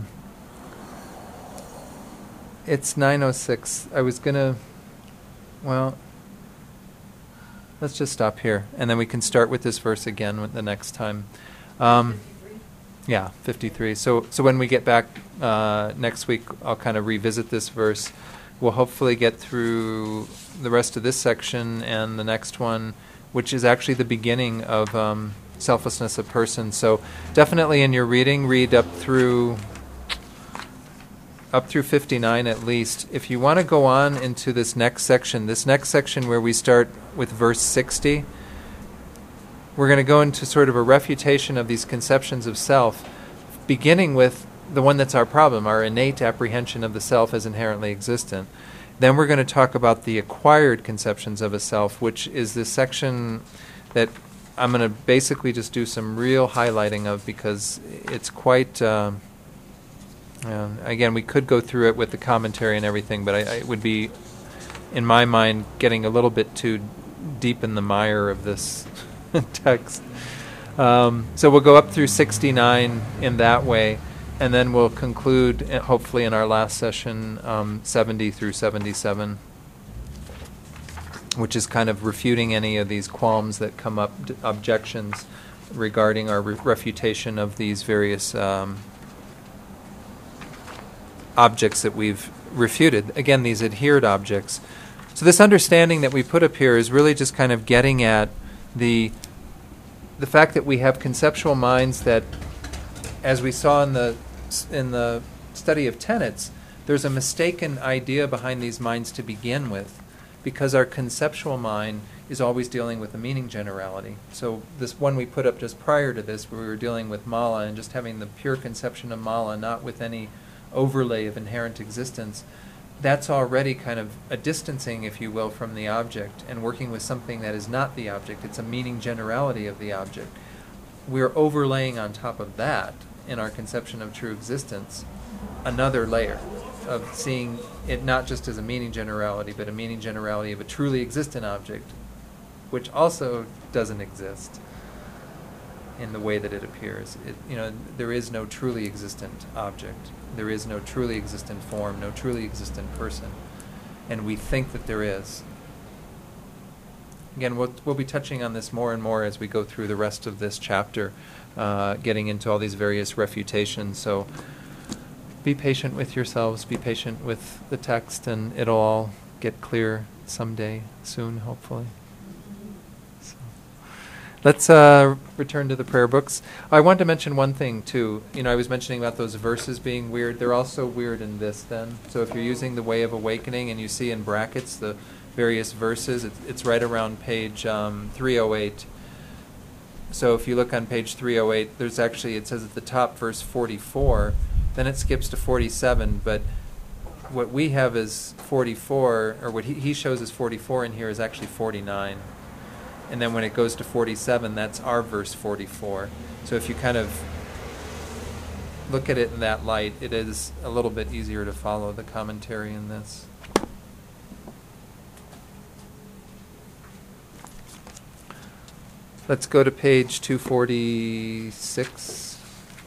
it's nine oh six. I was gonna, well, let's just stop here, and then we can start with this verse again with the next time. Um, fifty-three? yeah, fifty-three. So, so when we get back uh, next week, I'll kind of revisit this verse. We'll hopefully get through the rest of this section and the next one, which is actually the beginning of um, selflessness of person. So, definitely in your reading, read up through up through fifty-nine at least. If you want to go on into this next section, this next section where we start with verse sixty. We're going to go into sort of a refutation of these conceptions of self, beginning with the one that's our problem, our innate apprehension of the self as inherently existent. Then we're going to talk about the acquired conceptions of a self, which is this section that I'm going to basically just do some real highlighting of, because it's quite, um, uh, again, we could go through it with the commentary and everything, but I, I it would be, in my mind, getting a little bit too deep in the mire of this text. Um, so we'll go up through sixty-nine in that way, and then we'll conclude, uh, hopefully in our last session, um, seventy through seventy-seven, which is kind of refuting any of these qualms that come up, d- objections regarding our re- refutation of these various um, objects that we've refuted. Again, these adhered objects. So this understanding that we put up here is really just kind of getting at the the fact that we have conceptual minds that, as we saw in the in the study of tenets, there's a mistaken idea behind these minds to begin with, because our conceptual mind is always dealing with a meaning generality. So this one we put up just prior to this, where we were dealing with mala and just having the pure conception of mala, not with any overlay of inherent existence, that's already kind of a distancing, if you will, from the object, and working with something that is not the object. It's a meaning generality of the object. We're overlaying on top of that, in our conception of true existence, another layer of seeing it not just as a meaning generality, but a meaning generality of a truly existent object, which also doesn't exist in the way that it appears. It, you know, there is no truly existent object. There is no truly existent form, no truly existent person. And we think that there is. Again, we'll, we'll be touching on this more and more as we go through the rest of this chapter, uh, getting into all these various refutations. So be patient with yourselves, be patient with the text, and it'll all get clear someday, soon, hopefully. So, let's uh, return to the prayer books. I want to mention one thing, too. You know, I was mentioning about those verses being weird. They're also weird in this, then. So if you're using the Way of Awakening and you see in brackets the various verses, it's, it's right around page um, three oh eight. So if you look on page three oh eight, there's actually, it says at the top, verse forty-four, then it skips to forty-seven, but what we have is forty-four, or what he, he shows as forty-four in here is actually forty-nine. And then when it goes to forty-seven, that's our verse forty-four. So if you kind of look at it in that light, it is a little bit easier to follow the commentary in this. Let's go to page two forty-six.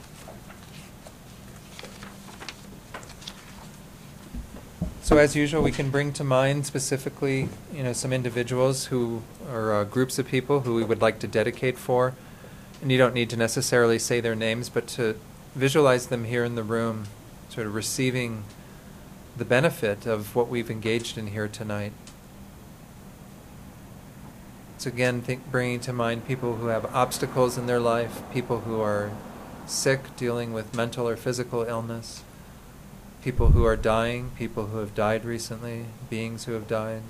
So as usual, we can bring to mind specifically, you know, some individuals who, or uh, groups of people who we would like to dedicate for. And you don't need to necessarily say their names, but to visualize them here in the room, sort of receiving the benefit of what we've engaged in here tonight. So again, think, bringing to mind people who have obstacles in their life, people who are sick, dealing with mental or physical illness, people who are dying, people who have died recently, beings who have died.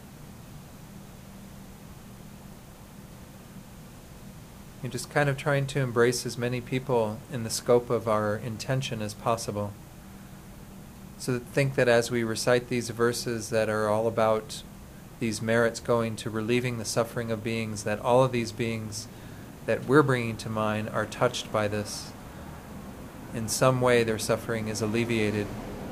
You're just kind of trying to embrace as many people in the scope of our intention as possible. So that think that as we recite these verses that are all about these merits going to relieving the suffering of beings, that all of these beings that we're bringing to mind are touched by this. In some way their suffering is alleviated.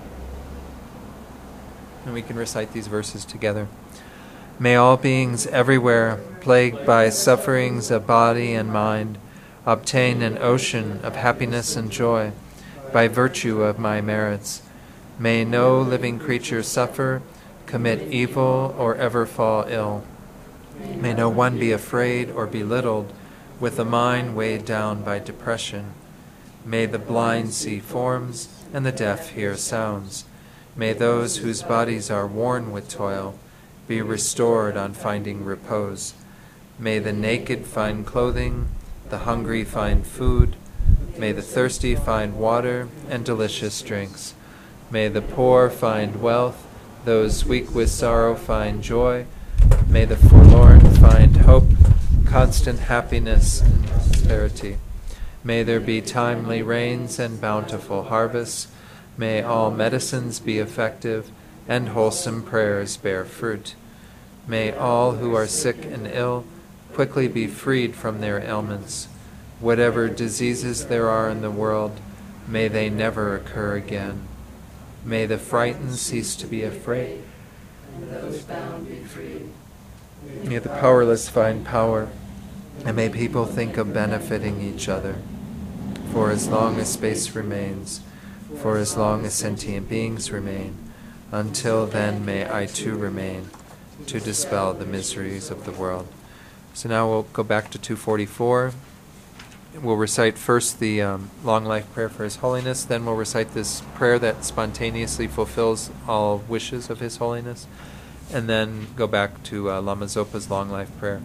And we can recite these verses together. May all beings everywhere, plagued by sufferings of body and mind, obtain an ocean of happiness and joy by virtue of my merits. May no living creature suffer, commit evil, or ever fall ill. May no one be afraid or belittled with a mind weighed down by depression. May the blind see forms and the deaf hear sounds. May those whose bodies are worn with toil be restored on finding repose. May the naked find clothing, the hungry find food. May the thirsty find water and delicious drinks. May the poor find wealth, those weak with sorrow find joy. May the forlorn find hope, constant happiness, and prosperity. May there be timely rains and bountiful harvests. May all medicines be effective, and wholesome prayers bear fruit. May all who are sick and ill quickly be freed from their ailments. Whatever diseases there are in the world, may they never occur again. May the frightened cease to be afraid, and those bound be freed. May the powerless find power, and may people think of benefiting each other. For as long as space remains, for as long as sentient beings remain, until then may I too remain, to dispel the miseries of the world. So now we'll go back to two forty-four. We'll recite first the um, long life prayer for His Holiness, then we'll recite this prayer that spontaneously fulfills all wishes of His Holiness, and then go back to uh, Lama Zopa's long life prayer.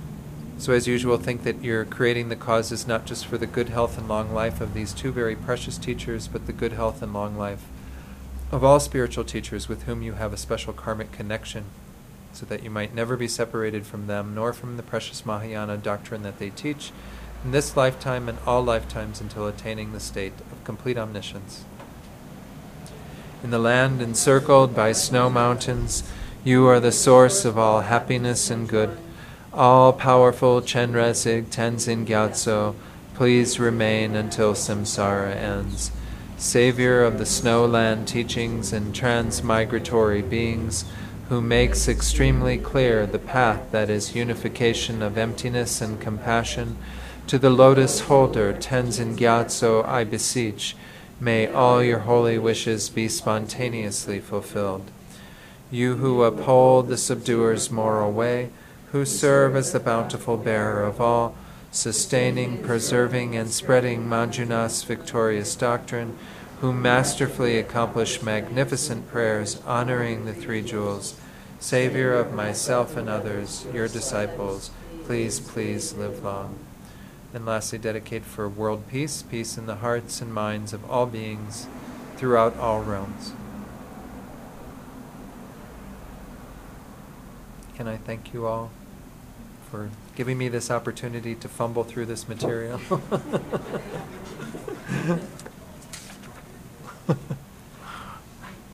So as usual, think that you're creating the causes not just for the good health and long life of these two very precious teachers, but the good health and long life of all spiritual teachers with whom you have a special karmic connection, so that you might never be separated from them, nor from the precious Mahayana doctrine that they teach, in this lifetime and all lifetimes until attaining the state of complete omniscience. In the land encircled by snow mountains, you are the source of all happiness and good. All-powerful Chenrezig Tenzin Gyatso, please remain until samsara ends. Savior of the snowland teachings and transmigratory beings, who makes extremely clear the path that is unification of emptiness and compassion, to the lotus holder Tenzin Gyatso I beseech, may all your holy wishes be spontaneously fulfilled. You who uphold the subduer's moral way, who serve as the bountiful bearer of all, sustaining, preserving, and spreading Manjunath's victorious doctrine, who masterfully accomplish magnificent prayers honoring the three jewels, Savior of myself and others, your disciples, please, please live long. And lastly, dedicate for world peace, peace in the hearts and minds of all beings throughout all realms. Can I thank you all for giving me this opportunity to fumble through this material?